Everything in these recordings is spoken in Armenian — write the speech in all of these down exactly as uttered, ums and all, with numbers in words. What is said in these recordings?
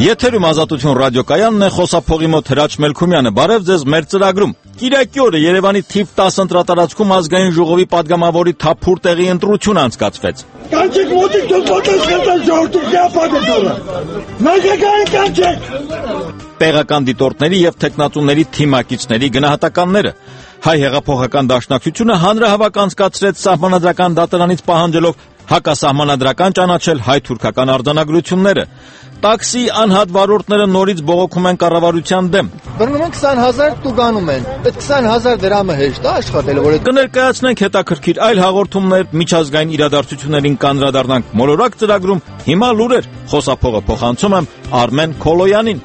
Եթերում Ազատություն ռադիոկայանն է, խոսափողի մոտ Հրաչ Մելքումյանը։ Բարև ձեզ մեր ծրագրում։ Կիրակի օրը Երևանի թիվ տասը ընտրատարածքում ազգային ժողովի падգամավորի թափուր տեղի ընտրություն անցկացվեց։ Կանչեք մոտիկ դուք պատասխանատու ժողովրդի ապագայինը։ Նախագահային կանչեք։ Տեղական դիտորդների եւ թեկնածուների թիմակիցների գնահատականները։ Հայ հեղափոխական դաշնակցությունը հանրահավաք անցկացրեց սահմանադրական դատարանից պահանջելով հակասահմանադրական ճանաչել հայ-թուրքական արձանագրությունները։ Տաքսի անհատ վարորդները նորից բողոքում են կառավարության դեմ։ Բռնում են քսան հազար տուգանում են։ Այդ քսան հազար դրամը հեշտ է աշխատել, որ կներկայացնենք հետաքրքիր այլ հաղորդումներ, միջազգային իրադարձություններին կանդրադառնանք մոլորակ ծրագրում։ Հիմա լուրեր, խոսափողը փոխանցում եմ Արմեն Քոլոյանին։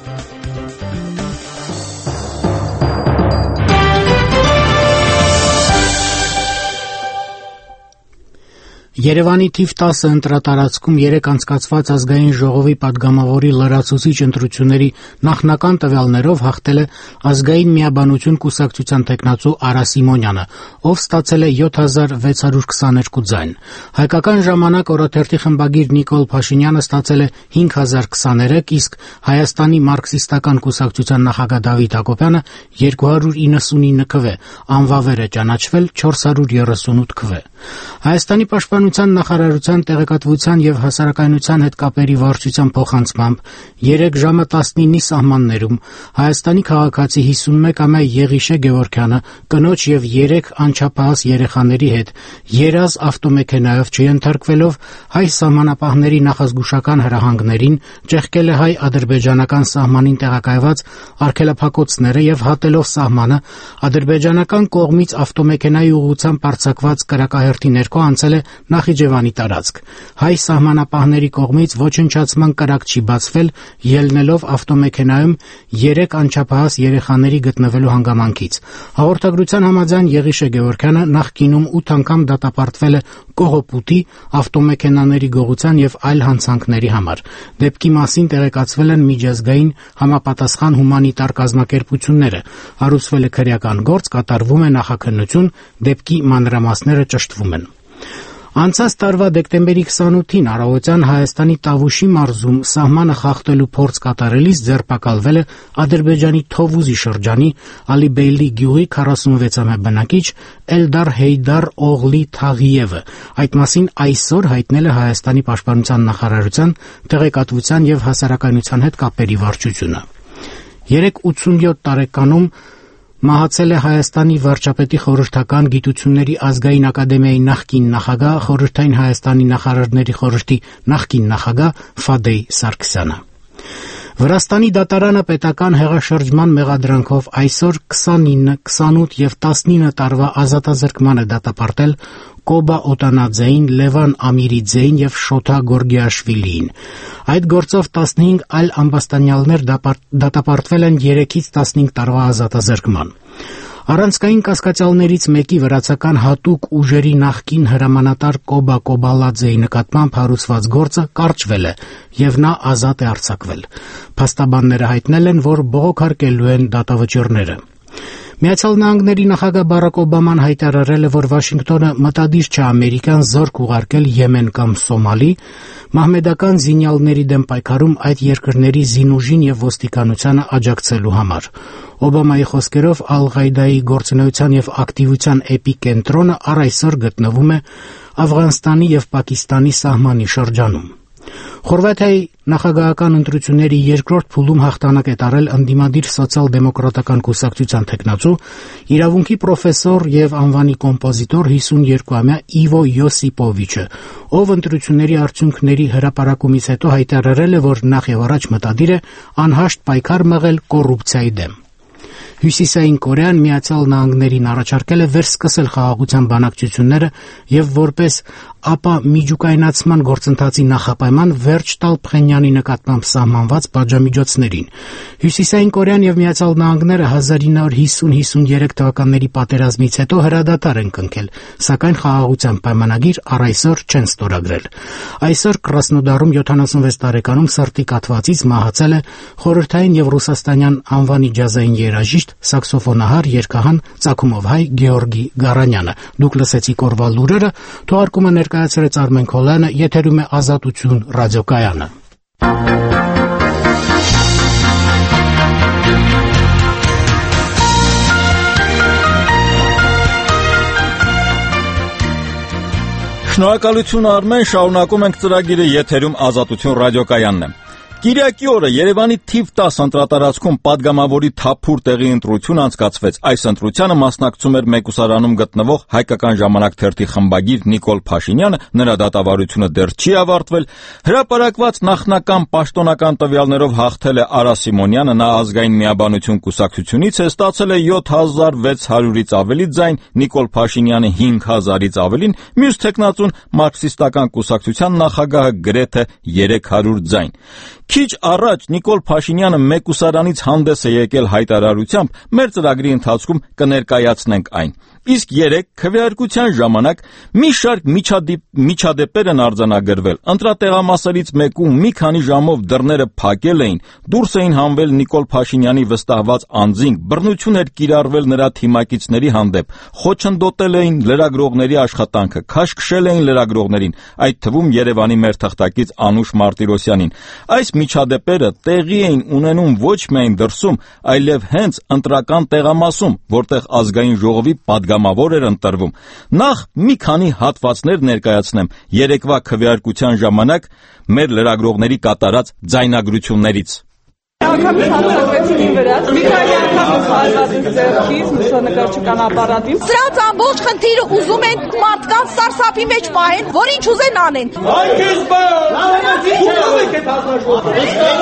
Երևանի թիվ տասը ընտրատարածքում երեկ անցկացված ազգային ժողովի падգամավորի լրացուցիչ ընտրությունների նախնական տվյալներով հաղթել է ազգային միաբանություն կուսակցության թեկնածու Արա Սիմոնյանը, ով ստացել է յոթ հազար վեց հարյուր քսաներկու ձայն։ Հայկական ժամանակ օրաթերթի խմբագիր Նիկոլ Փաշինյանը ստացել է հինգ հազար քսաներեք, իսկ Հայաստանի մարքսիստական կուսակցության նախագահ Դավիթ Հակոբյանը երկու հարյուր իննսունինը քվե, անվավեր է ճանաչվել չորս հարյուր երեսունութ քվե։ Հայաստանի պաշտպանության նախարարության տեղեկատվության եւ հասարակայնության հետ կապերի վարչության փոխանցմամբ երեք ժամը տասնինի սահմաններում Հայաստանի քաղաքացի հիսունմեկամյա Եղիշե Գևորգյանը կնոջ եւ երեք անչափահաս երեխաների հետ երազ ավտոմեքենայով չենթարկվելով հայ սահմանապահների նախազգուշական հրահանգներին ճեղքել է հայ-ադրբեջանական սահմանին տեղակայված արգելափակոցները եւ հատելով սահմանը ադրբեջանական կողմից ավտոմեքենայի ուղղությամբ արձակված կրակահերթի ներքո անցել է Նախիջևանի տարածք։ Հայ սահմանապահների կողմից ոչնչացման կրակ չի բացվել, ելնելով ավտոմեքենայում երեք անչափահաս երեխաների գտնվելու հանգամանքից։ Հաղորդագրության համաձայն Եղիշե Գևորգյանը նախկինում ութ անգամ դատապարտվել է կողոպուտի, ավտոմեքենաների գողության եւ այլ հանցանքների համար։ Դեպքի մասին տեղեկացվել են միջազգային համապատասխան հումանիտար կազմակերպությունները։ Հարուցվել է քրեական գործ, կատարվում է նախաքննություն, դեպքի մանրամասները ճշտվում են։ Անցած տարվա դեկտեմբերի քսանութին առավոտյան Հայաստանի Տավուշի մարզում սահմանը խախտելու փորձ կատարելիս ձերբակալվել է Ադրբեջանի Թովուզի շրջանի Ալիբեյլի գյուղի քառասունվեցամյա բնակիչ Էլդար Հեյդար Օղլի Թաղիևը։ Այդ մասին այսօր հայտնել է Հայաստանի պաշտպանության նախարարության տեղեկատվության եւ հասարակայնության հետ կապերի վարչությունը։ Երեք ութսունյոթ տարեկանում մահացել է Հայաստանի վարչապետի խորհրդական գիտությունների ազգային ակադեմիայի նախկին նախագահ, Խորհրդային Հայաստանի նախարարների խորհրդի նախկին նախագահ Ֆադեյ Սարգսյանը։ Վրաստանի դատարանը պետական հեղաշրջման մեղադրանքով այսօր քսանինը, քսանութ եւ տասնինը տարվա ազատազրկման է դատապարտել Կոբա Օտանաձեին, Լևան Ամիրիձեին եւ Շոթա Գորգիաշվիլիին։ Այդ գործով տասնհինգ այլ ամբաստանյալներ դատապարտվել են երեքից տասնհինգ տարվա ազատազրկման։ Առանցքային կասկածյալներից մեկի վրացական հատուկ ուժերի նախկին հրամանատար Կոբա Կոբալաձեի նկատմամբ հարուցված գործը կարճվել է եւ նա ազատ է արձակվել։ Փաստաբանները հայտնել են, որ բողոքարկելու են դատավճիռները։ Միացյալ Նահանգների նախագահ Բարակ Օբաման հայտարարել է, որ Վաշինգտոնը մտադիր չէ ամերիկյան զորք ուղարկել Եմեն կամ Սոմալի, մահմեդական զինյալների դեմ պայքարում այդ երկրների զինուժին եւ ոստիկանությանը աջակցելու համար։ Օբամայի խոսքերով Ալ-Ղաիդայի գործունեության եւ ակտիվության էպիկենտրոնը առ այսօր գտնվում է Աֆղանստանի եւ Պակիստանի սահմանի շրջանում։ Խորվաթիայի նախագահական ընտրությունների երկրորդ փուլում հաղթանակ է տարել ընդդիմադիր սոցիալ-դեմոկրատական կուսակցության թեկնածու, իրավունքի պրոֆեսոր եւ անվանի կոմպոզիտոր հիսուներկուամյա Իվո Յոսիպովիչը, ով ընտրությունների արդյունքների հրապարակումից հետո հայտարարել է, որ նախ եւ առաջ մտադիր է անհաշտ պայքար մղել կոռուպցիայի դեմ։ Հյուսիսային Կորեան Միացյալ Նահանգներին առաջարկել է վերսկսել խաղաղության բանակցությունները եւ որպես ապա միջուկայնացման գործընթացի նախապայման վերջ տալ Փխենյանի նկատմամբ սահմանված պատժամիջոցներին։ Հյուսիսային Կորեան եւ Միացյալ Նահանգները հազար ինը հարյուր հիսուն հիսուներեք թվականների պատերազմից հետո հրադադար են կնքել, սակայն խաղաղության պայմանագիր առ այսօր չեն ստորագրել։ Այսօր Կրասնոդարում յոթանասունվեց տարեկանում սրտի կաթվածից մահացել է խորհրդային եւ ռուսաստանյան անվանի ջազային երաժիշտ սաքսոֆոնահար երգահան ծագումով հայ Գեորգի Գարանյանը։ Դուք լսեցիք օրվա լուրերը, թողարկումը ներկայացրեց Արմեն Քոլոյանը, եթերում է Ազատություն ռադիոկայանը։ Շնորհակալություն Արմեն, շարունակում ենք ծրագիրը, եթերում Ազատություն ռադիոկայանն է։ Կիրակի օրը Երևանի թիվ տասը ընտրատարածքում падգամավորի թափուր տեղի ընտրություն անցկացվեց։ Այս ընտրությանը մասնակցում էր մեկուսարանում գտնվող Հայկական ժամանակ թերթի խմբագիր Նիկոլ Փաշինյանը, նրա դատավարությունը դեռ չի ավարտվել։ Հրապարակված նախնական պաշտոնական տվյալներով հաղթել է Արա Սիմոնյանը, նա Ազգային միաբանություն կուսակցությունից է, ստացել է յոթ հազար վեց հարյուրից ավելի ձայն, Նիկոլ Փաշինյանը հինգ հազարից ավելին, մյուս թեկնածուն մարքսիստական կուսակցության նախագահը գրեթե երեք հարյուր ձայն։ Քիչ առաջ Նիկոլ Փաշինյանը մեկուսարանից հանդես է եկել հայտարարությամբ, մեր ծրագրի ընթացքում կներկայացնենք այն։ Իսկ երեք քվեարկության ժամանակ մի շարք միջադեպեր են արձանագրվել։ Ընտրատեղամասերից մեկում մի քանի ժամով դռները փակել էին, դուրս էին հանվել Նիկոլ Փաշինյանի վստահված անձինք, բռնություն էր կիրառվել նրա թիմակիցների հանդեպ, խոչընդոտել էին լրագրողների աշխատանքը, քաշքշել էին լրագրողներին, այդ թվում Երևանի մեր թղթակից Անուշ Մարտիրոսյանին։ Այս միջադեպերը տեղի էին ունենում ոչ միայն դրսում, այլև հենց ընտրական տեղամասում, որտեղ ազգային ժողովի падգամավոր էր ընտրվում։ Նախ մի քանի հատվածներ ներկայացնեմ երեկվա քվեարկության ժամանակ մեր լրագրողների կատարած ձայնագրություններից։ Անգամից հանդիպեցին իմ վրա, մի քանի անգամից հարված ինձ ձեռքից, նշանակար չկան ապարատին։ Սրանց ամբողջ խնդիրը ուզում են մարդկանց սարսափի մեջ պահեն, որ ինչ ուզեն անեն։ Այ քեզ բան, ո՞ւմ եք այդ հազարժողովը։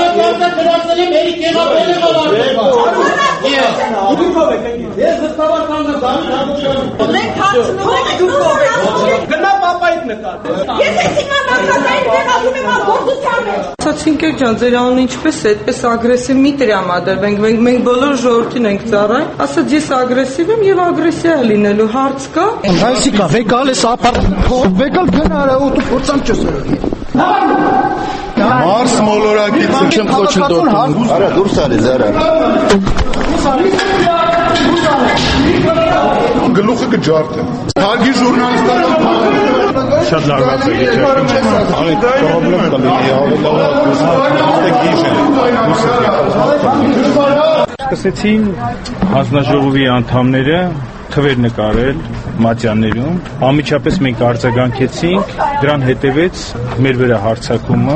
Ես հստավական նկատում։ Մենք հարցնում ենք դուքով եք։ Գնա պապայիդ նկատում։ Ես այս հիմա նախագահին տեղադրում եմ ագործության մեջ։ Ցածինկեր ջան, ձեր անունը ինչպես է, այդպես ագրեսիվ մի տրամադրվենք, մենք մենք բոլոր ժողովրդին ենք ծառայ, ասած ես ագրեսիվ եմ եւ ագրեսիա լինելու հարց կա։ Այսիկա վեկալ է սապար, վեկալ գնարա ու դու փորձամ չսրի։ Մարս մոլորակից չեմ խոչին դոտում։ Արա դուրս արի զարա։ Գլուխը կջարդը։ Հարգի ժուրնալիստական շատ լարված է գիտեք։ Անի պրոբլեմ կա լինի, ավելի Սկսեցին հանձնաժողովի անդամները թվեր նկարել մատյաններում, անմիջապես մենք արձագանքեցինք, դրան հետևեց մեր վրա հարձակումը,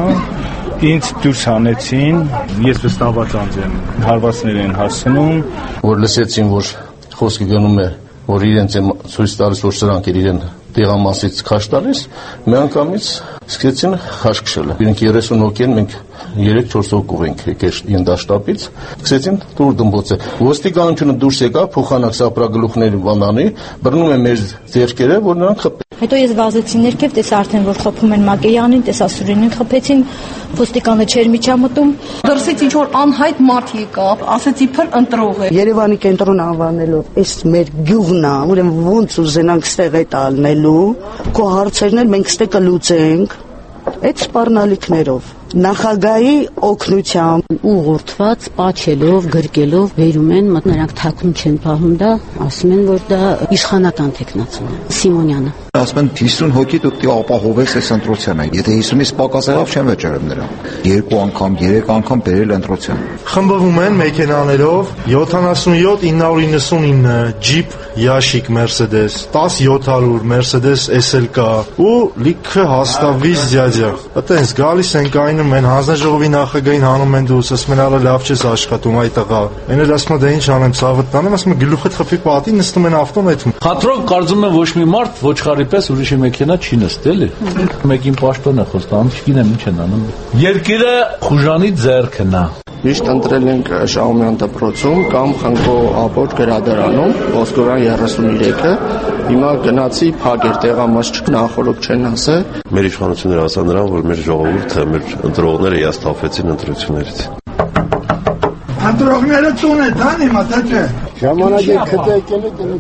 ինձ դուրս հանեցին, ես վստահված անձ եմ, հարվածներ են հասնում, որ լսեցին, որ խոսքը գնում է, որ իրենց եմ ցույց տալիս, որ սրանք իրեն տեղամասից քաշ տալիս, միանգամից սկսեցին քաշքշել։ Իրենք երեսուն հոգի են, մենք երեք-չորս հոգով ենք եկել ենթաշտաբից, սկսեցին դուր դմբոցը։ Ոստիկանությունը դուրս եկավ, փոխանակ սապրագլուխների բանանի, բռնում է մեր ձեռքերը, որ նրանք խփեն։ Հետո ես վազեցի ներքև, տեսա արդեն որ խփում են Մակեյանին, տեսա Սուրենին խփեցին, ոստիկանը չէր միջամտում։ Դրսից ինչ որ անհայտ մարդ եկավ, ասեց իբր ընտրող է։ Երևանի կենտրոն անվանելով, այս մեր գյուղն է, ուրեմն ոնց ուզենանք ստեղ այդ ալնելու, քո հարցերն էլ մենք ստեղ կլուծենք, այդ սպառնալիքներով։ Նախագահի օգնությամբ ուղղորդված պաչելով, գրկելով վերում են, նրանք թաքուն չեն պահում դա, ասում են, որ դա իշխանական տեխնացուն է, Սիմոնյանը։ Ասում են հիսուն հոգի դու պիտի ապահովես այս ընտրությանը։ Եթե հիսունից պակաս եղավ չեն վճարում նրան։ Երկու անգամ, երեք անգամ բերել ընտրության։ Խմբվում են մեքենաներով յոթանասունյոթ ինը հարյուր իննսունինը ջիպ Yashik Mercedes, տասը յոթ հարյուր Mercedes S L K ու լիքը հաստավից դյաջա։ Այտենց գալիս են կայնում են հանձնաժողովի նախագահին հանում են դուս, ասում են արա լավ չես աշխատում այդ տղա։ Էնել ասում դե ինչ անեմ, ցավդ տանեմ, ասում գլուխդ խփի պատին նստում են ավտոմետրում։ Խաթրոն կարծում եմ ոչ մի մարդ ոչխարի պես ուրիշի մեքենա չի նստել է։ Մեկին պաշտոն է խոստանում, չգիտեմ ինչ են անում։ Երկիրը խուժանի ձեռքն է։ Միշտ ընտրել ենք Շահումյան դպրոցում կամ Խնկո Աբոջ գրադարանում, Ոսկորան երեսուններեքը, հիմա գնացի փակեր տեղամաս չնախորոք չեն ասել։ Մեր իշխանությունները ասան նրան, որ մեր ժողովուրդը, մեր ընտրողները հիասթափվեցին ընտրություններից։ Ընտրողները տուն է տան հիմա, թե չէ։ Ժամանակը քթ եկել է դենը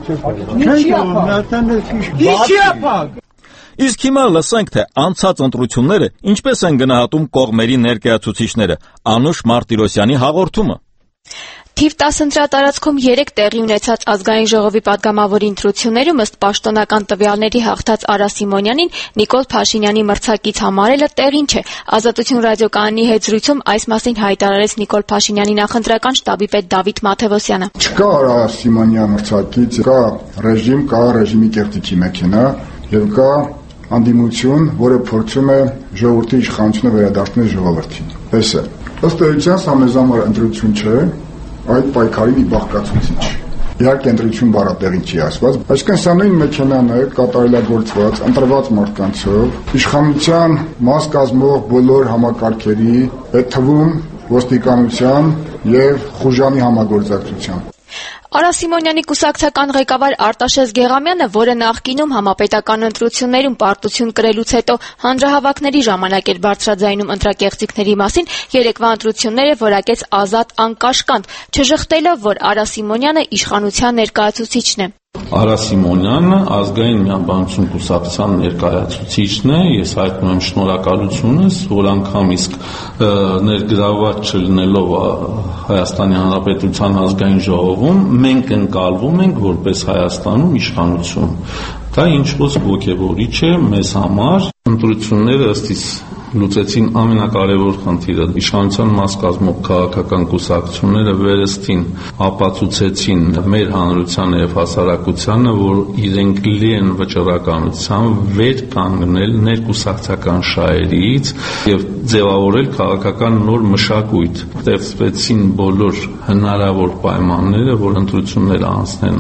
չէ։ Ինչի ապակ։ Իսկ հիմա լսենք, թե անցած ընտրությունները ինչպես են գնահատում կողմերի ներկայացուցիչները, Անուշ Մարտիրոսյանի հաղորդումը։ Թիվ տասը ընտրատարածքում երեք տեղի ունեցած ազգային ժողովի падգամավորի ընտրություններում ըստ պաշտոնական տվյալների հաղթած Արա Սիմոնյանին Նիկոլ Փաշինյանի մրցակից համարելը տեղին չէ։ Ազատություն ռադիոկայանի հետ զրույցում այս մասին հայտարարեց Նիկոլ Փաշինյանի նախընտրական շտաբի պետ Դավիթ Մաթևոսյանը։ Չկա Արա Սիմոնյանի մրցակից, կա ռեժիմ, կա ռեժիմի կեղտիչի մեքենա եւ կա անդիմություն, որը փորձում է ժողովրդի իշխանությունը վերադարձնել ժողովրդին։ Էս է։ Ըստ էության սա մեզ համար ընտրություն չէ, այդ պայքարի մի բաղկացուցիչ։ Իհարկե ընտրություն բառը տեղին չի ասված, այսինքն սա նույն մեքենան է կատարելագործված ընտրված մարդկանցով իշխանության մաս կազմող բոլոր համակարգերի, այդ թվում ոստիկանության եւ խուժանի համագործակցությամբ։ Արա Սիմոնյանի կուսակցական ղեկավար Արտաշես Գեղամյանը, որը նախկինում համապետական ընտրություններում պարտություն կրելուց հետո հանրահավաքների ժամանակ էր բարձրաձայնում ընտրակեղծիքների մասին, երեկվա ընտրությունները որակեց ազատ անկաշկանդ, չժխտելով, որ Արա Սիմոնյանը իշխանության ներկայացուցիչն է։ Արա Սիմոնյանը ազգային միաբանություն կուսակցության ներկայացուցիչն է, ես հայտնում եմ շնորհակալությունս, որ անգամ իսկ ներգրավված չլինելով Հայաստանի Հանրապետության ազգային ժողովում, մենք ընկալվում ենք որպես Հայաստանում իշխանություն։ Դա ինչ-որ ոգևորիչ է մեզ համար։ Ընտրությունները ըստիս լուծեցին ամենակարևոր խնդիրը։ Իշխանության մաս կազմող քաղաքական կուսակցությունները վերստին ապացուցեցին մեր հանրությանը եւ հասարակությանը, որ իրենք լի են վճռականությամբ վեր կանգնել ներկուսակցական շահերից եւ ձևավորել քաղաքական նոր մշակույթ։ Ստեղծվեցին բոլոր հնարավոր պայմանները, որ ընտրությունները անցնեն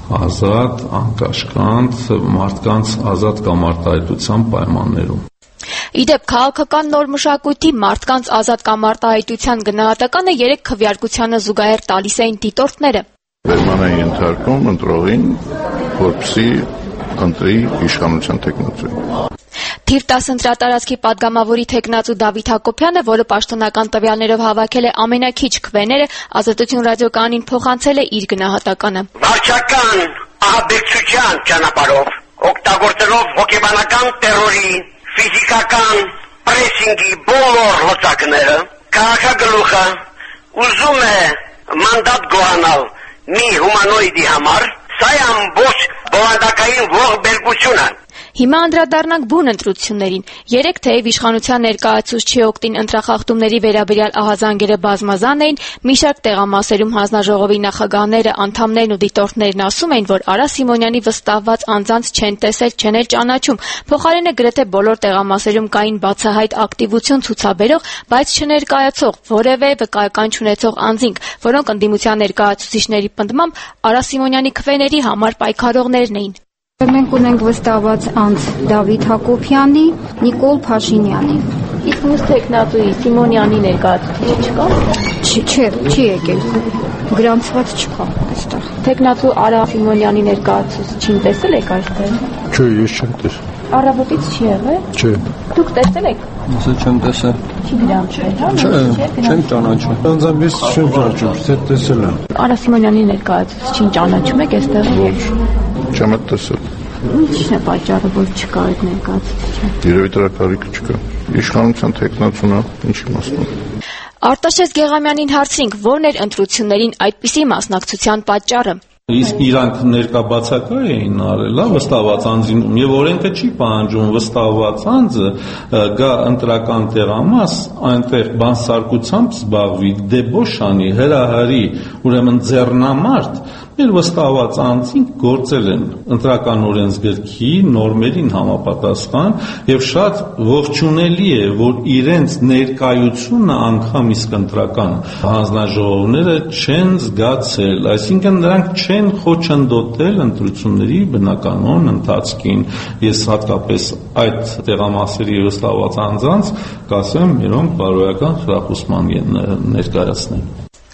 ազատ, անկաշկանդ, մարդկանց ազատ կամ արտահայտության պայմաններում։ Իդեպ քաղաքական նոր մշակույթի մարդկանց ազատ կամ արտահայտության գնահատականը երեք քվեարկությանը զուգահեռ տալիս էին դիտորդները։ Վերման են ենթարկում ընտրողին, որպեսզի ընտրի իշխանության թեկնածուին։ Թիվ տասը ընտրատարածքի падգամավորի թեկնածու Դավիթ Հակոբյանը, որը պաշտոնական տվյալներով հավաքել է ամենաքիչ քվեները, Ազատություն ռադիոկայանին փոխանցել է իր գնահատականը։ Վարչական ահաբեկչության ճանապարհով օգտագործելով հոգեբանական տերորի, ֆիզիկական պրեսինգի բոլոր լծակները, քաղաքագլուխը ուզում է մանդատ գոհանալ մի հումանոիդի համար, սա է ամբողջ բովանդակային ողբերգությունը։ Հիմա անդրադառնանք բուն ընտրություններին։ Երեք թեև իշխանության ներկայացուցչի օգտին ընտրախախտումների վերաբերյալ ահազանգերը բազմազան էին, մի շարք տեղամասերում հանձնաժողովի նախագահները, անդամներն ու դիտորդներն ասում էին, որ Արա Սիմոնյանի վստահված անձանց չեն տեսել, չեն էլ ճանաչում։ Փոխարենը գրեթե բոլոր տեղամասերում կային բացահայտ ակտիվություն ցուցաբերող, բայց չներկայացող որևէ վկայական չունեցող անձինք, որոնք ընդդիմության ներկայացուցիչների պնդմամբ Արա Սիմոնյանի քվեների համար պայքարողներն էին։ Մենք ունենք վստահված անձ Դավիթ Հակոբյանի, Նիկոլ Փաշինյանի։ Իսկ մյուս թեկնածուի Սիմոնյանի ներկայացուցիչ չկա։ Չէ, չի եկել։ Գրանցված չկա այստեղ։ Թեկնածու Արա Սիմոնյանի ներկայացուցիչին տեսել եք այստեղ։ Չէ, ես չեմ տեսել։ Առավոտից չի եղել։ Չէ։ Դուք տեսել եք։ Ասա չեմ տեսել։ Չի գրանցվել, հա։ Չէ, չեմ ճանաչում։ Անձամբ չեմ ճանաչում, թե տեսել եմ։ Արա Սիմոնյանի ներկայացուցիչին ճանաչում եք այստեղ։ Ոչ, չեմ տեսել։ Ինչն է պատճառը, որ չկա այդ ներկայացուցիչը։ Երևի դրա կարիքը չկա։ Իշխանության թեկնածուն է, ինչ իմաստուն։ Արտաշես Գեղամյանին հարցրինք, ո՞րն էր ընտրություններին այդպիսի մասնակցության պատճառը։ Իսկ իրանք ներկա բացակա էին արել, լավ վստահված անձին, եւ օրենքը չի պահանջում վստահված անձը գա ընտրական տեղամաս, այնտեղ բանսարկությամբ զբաղվի, դեբոշանի, հրահարի, ուրեմն ձեռնամարտ, մեր վստահված անձին գործել են ընտրական օրենսգրքի նորմերին համապատասխան եւ շատ ողջունելի է, որ իրենց ներկայությունը անգամ իսկ ընտրական հանձնաժողովները չեն զգացել, այսինքն նրանք չեն խոչընդոտել ընտրությունների բնականոն ընթացքին։ Ես հատկապես այդ տեղամասերի վստահված անձանց կասեմ, իրոք բարոյական խրախուսման ներկայացնեմ։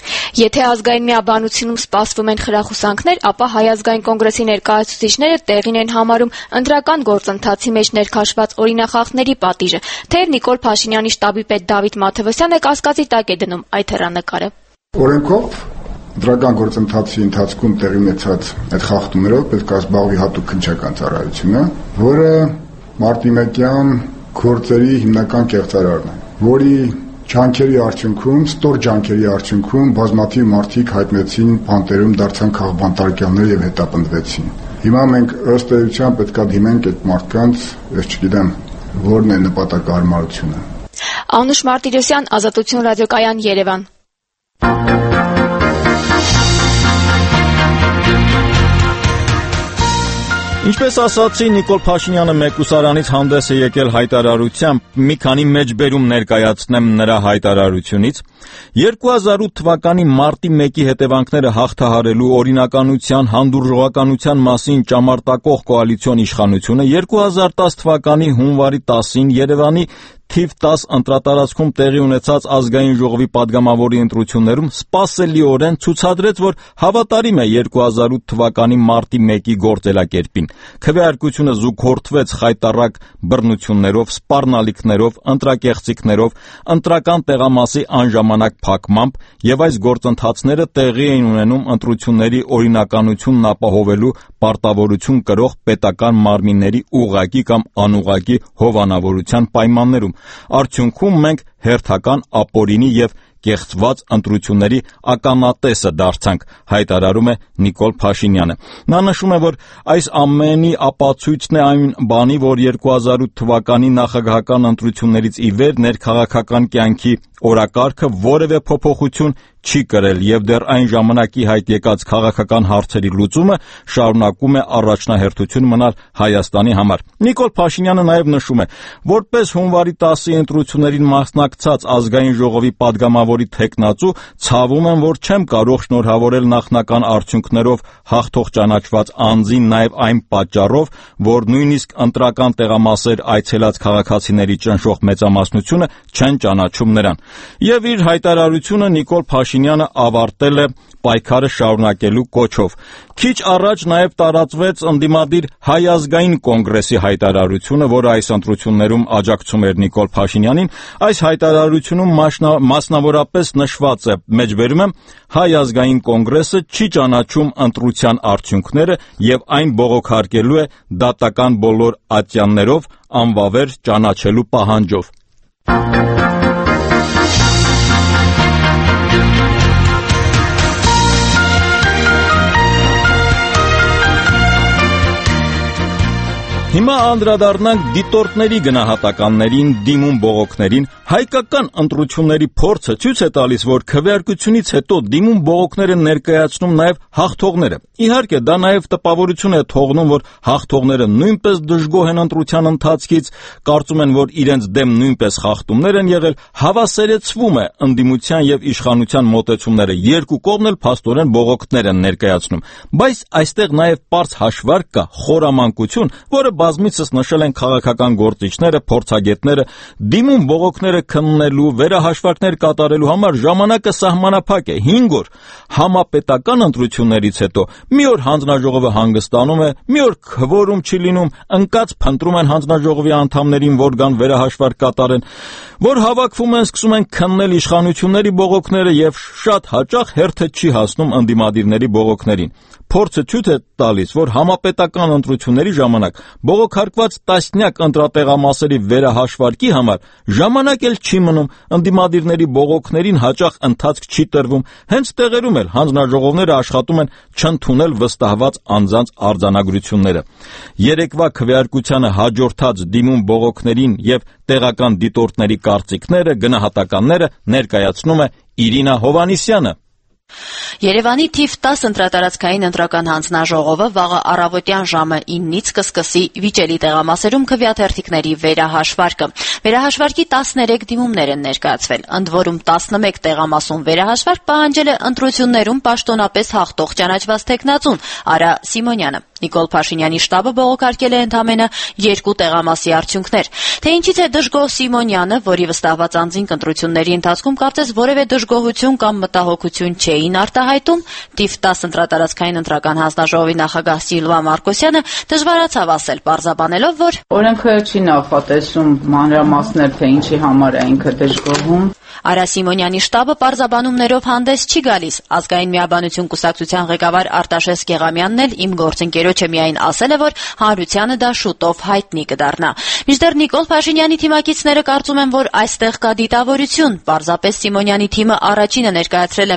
Եթե ազգային միաբանությունում սպասվում են խրախուսանքներ, ապա Հայ ազգային կոնգրեսի ներկայացուցիչները տեղին են համարում ընտրական գործընթացի մեջ ներքաշված օրինախախտների պատիժը, թեև Նիկոլ Փաշինյանի շտաբի պետ Դավիթ Մաթևոսյանը կասկածի տակ է դնում այդ հեռանկարը։ Օրենքով դրական գործընթացի ընթացքում տեղի ունեցած այդ խախտումներով պետք է զբաղվի հատուկ քննչական ծառայությունը, որը մարտիմեկյան գործերի հիմնական կեղծարարն է, որի ջանքերի արդյունքում, ստոր ջանքերի արդյունքում բազմաթիվ մարդիկ հայտնեցին բանտերում, դարձան քաղբանտարկյաններ եւ հետապնդվեցին։ Հիմա մենք ըստ էության պետք է դիմենք այդ մարդկանց, ես չգիտեմ, որն է նպատակահարմարությունը։ Անուշ Մարտիրոսյան, Ազատություն ռադիոկայան, Երևան։ Ինչպես ասացի, Նիկոլ Փաշինյանը մեկուսարանից հանդես է եկել հայտարարությամբ, մի քանի մեջբերում ներկայացնեմ նրա հայտարարությունից։ երկու հազար ութ թվականի մարտի մեկի հետևանքները հաղթահարելու օրինականության, հանդուրժողականության մասին ճամարտակող կոալիցիոն իշխանությունը երկու հազար տաս թվականի հունվարի տասին Երևանի թիվ տաս ընտրատարածքում տեղի ունեցած ազգային ժողովի падգամավորի ընտրություններում սպասելիորեն ցուցադրեց, որ հավատարիմ է երկու հազար ութ թվականի մարտի մեկի գործելակերպին։ Քվեարկությունը զուգորդվեց խայտառակ բռնություններով, սպառնալիքներով, ընտրակեղծիքներով, ընտրական տեղամասի անժամանակ փակմամբ, եւ այս գործընթացները տեղի էին ունենում ընտրությունների օրինականությունն ապահովելու պարտավորություն կրող պետական մարմինների ուղղակի կամ անուղղակի հովանավորության պայմաններում։ Արդյունքում մենք հերթական ապօրինի եւ կեղծված ընտրությունների ականատեսը դարձանք, հայտարարում է Նիկոլ Փաշինյանը։ Նա նշում է, որ այս ամենի ապացույցն է այն բանի, որ երկու հազար ութ թվականի նախագահական ընտրություններից ի վեր ներքաղաքական կյանքի օրակարգը որևէ փոփոխություն չի կրել եւ դեռ այն ժամանակի հայտ եկած քաղաքական հարցերի լուծումը շարունակում է առաջնահերթություն մնալ Հայաստանի համար։ Նիկոլ Փաշինյանը նաեւ նշում է, որպես հունվարի տասի ընտրություններին մասնակցած ազգային ժողովի падգամավորի թեկնածու, ցավում եմ, որ չեմ կարող շնորհավորել նախնական արդյունքներով հաղթող ճանաչված անձին նաեւ այն պատճառով, որ նույնիսկ ընտրական տեղամասեր այցելած քաղաքացիների ճնշող մեծամասնությունը չեն ճանաչում նրան։ Եվ իր հայտարարությունը Նիկոլ Փաշինյանը ավարտել է պայքարը շարունակելու կոչով։ Քիչ առաջ նաև տարածվեց ընդդիմադիր Հայ ազգային կոնգրեսի հայտարարությունը, որը այս ընտրություններում աջակցում էր Նիկոլ Փաշինյանին։ Այս հայտարարությունում մասնավորապես նշված է, մեջբերում եմ, Հայ ազգային կոնգրեսը չի ճանաչում ընտրության արդյունքները եւ այն բողոքարկելու է դատական բոլոր ատյաններով անվավեր ճանաչելու պահանջով։ Հիմա անդրադառնանք դիտորդների գնահատականներին, դիմում բողոքներին։ Հայկական ընտրությունների փորձը ցույց է տալիս, որ քվեարկությունից հետո դիմում բողոքները ներկայացնում նաև հաղթողները։ Իհարկե, դա նաև տպավորություն է թողնում, որ հաղթողները նույնպես դժգոհ են ընտրության ընթացքից, կարծում են, որ իրենց դեմ նույնպես խախտումներ են եղել, հավասարեցվում է ընդդիմության եւ իշխանության մոտեցումները, երկու կողմն էլ փաստորեն բողոքներ են ներկայացնում։ Բայց այստեղ նաև པարզ հաշվարկ կա, խորամանկություն, որը բազմիցս նշել են քաղաքական գործիչները, փորձագետները, դիմում բողոքները քննելու, վերահաշվարկներ կատարելու համար ժամանակը սահմանափակ է, հինգ օր։ Համապետական ընտրություններից հետո մի օր հանձնաժողովը հանգստանում է, մի օր քվորում չի լինում, ընկած փնտրում են հանձնաժողովի անդամներին, որ գան վերահաշվարկ կատարեն, որ հավաքվում են, սկսում են քննել իշխանությունների բողոքները եւ շատ հաճախ հերթը չի հասնում ընդդիմադիրների բողոքներին։ Փորձը ցույց է տալիս, որ համապետական ընտրությունների ժամանակ բողոքարկված տասնյակ ընտրատեղամասերի վերահաշվարկի համար ժամանակ էլ չի մնում, ընդդիմադիրների բողոքներին հաճախ ընթացք չի տրվում, հենց տեղերում էլ հանձնաժողովները աշխատում են չընդունել վստահված անձանց արձանագրությունները։ Երեկվա քվեարկությանը հաջորդած դիմում բողոքներին եւ տեղական դիտորդների կարծիքները, գնահատականները ներկայացնում է Իրինա Հովանիսյանը։ Երևանի թիվ տաս ընտրատարածքային ընտրական հանձնաժողովը վաղը առավոտյան ժամը իննից կսկսի վիճելի տեղամասերում քվեաթերթիկների վերահաշվարկը։ Վերահաշվարկի տասներեք դիմումներ են ներկայացվել, ընդ որում տասնմեկ տեղամասում վերահաշվարկ պահանջել է ընտրություններում պաշտոնապես հաղթող ճանաչված թեկնածուն Արա Սիմոնյանը։ Նիկոլ Փաշինյանի շտաբը բողոքարկել է ընդամենը երկու տեղամասի արդյունքներ։ Թե ինչից է դժգոհ Սիմոնյանը, որի վստահված անձինք ընտրությունների ընթացքում կարծես որևէ դժգոհություն կամ մտահոգություն չէին արտահայտում, թիվ տաս ընտրատարածքային ընտրական հանձնաժողովի նախագահ Սիլվա Մարկոսյանը դժվարացավ ասել, պարզաբանելով, որ օրենքը չի նախատեսում մանրամասներ, թե ինչի համար է ինքը դժգոհում։ Արա Սիմոնյանի շտաբը պարզաբանումներով հանդես չի գալիս։ Ազգային միաբանություն կուսակցության ղեկավար Արտաշես Գեղամյանն էլ իմ գործընկերոջը միայն ասել է, որ հանրությանը դա շուտով հայտնի կդառնա։ Մինչդեռ Նիկոլ Փաշինյանի թիմակիցները կարծում են, որ այստեղ կա դիտավորություն։ Պարզապես Սիմոնյանի թիմը առաջինը ներկայացրել է մեկ տասնյակ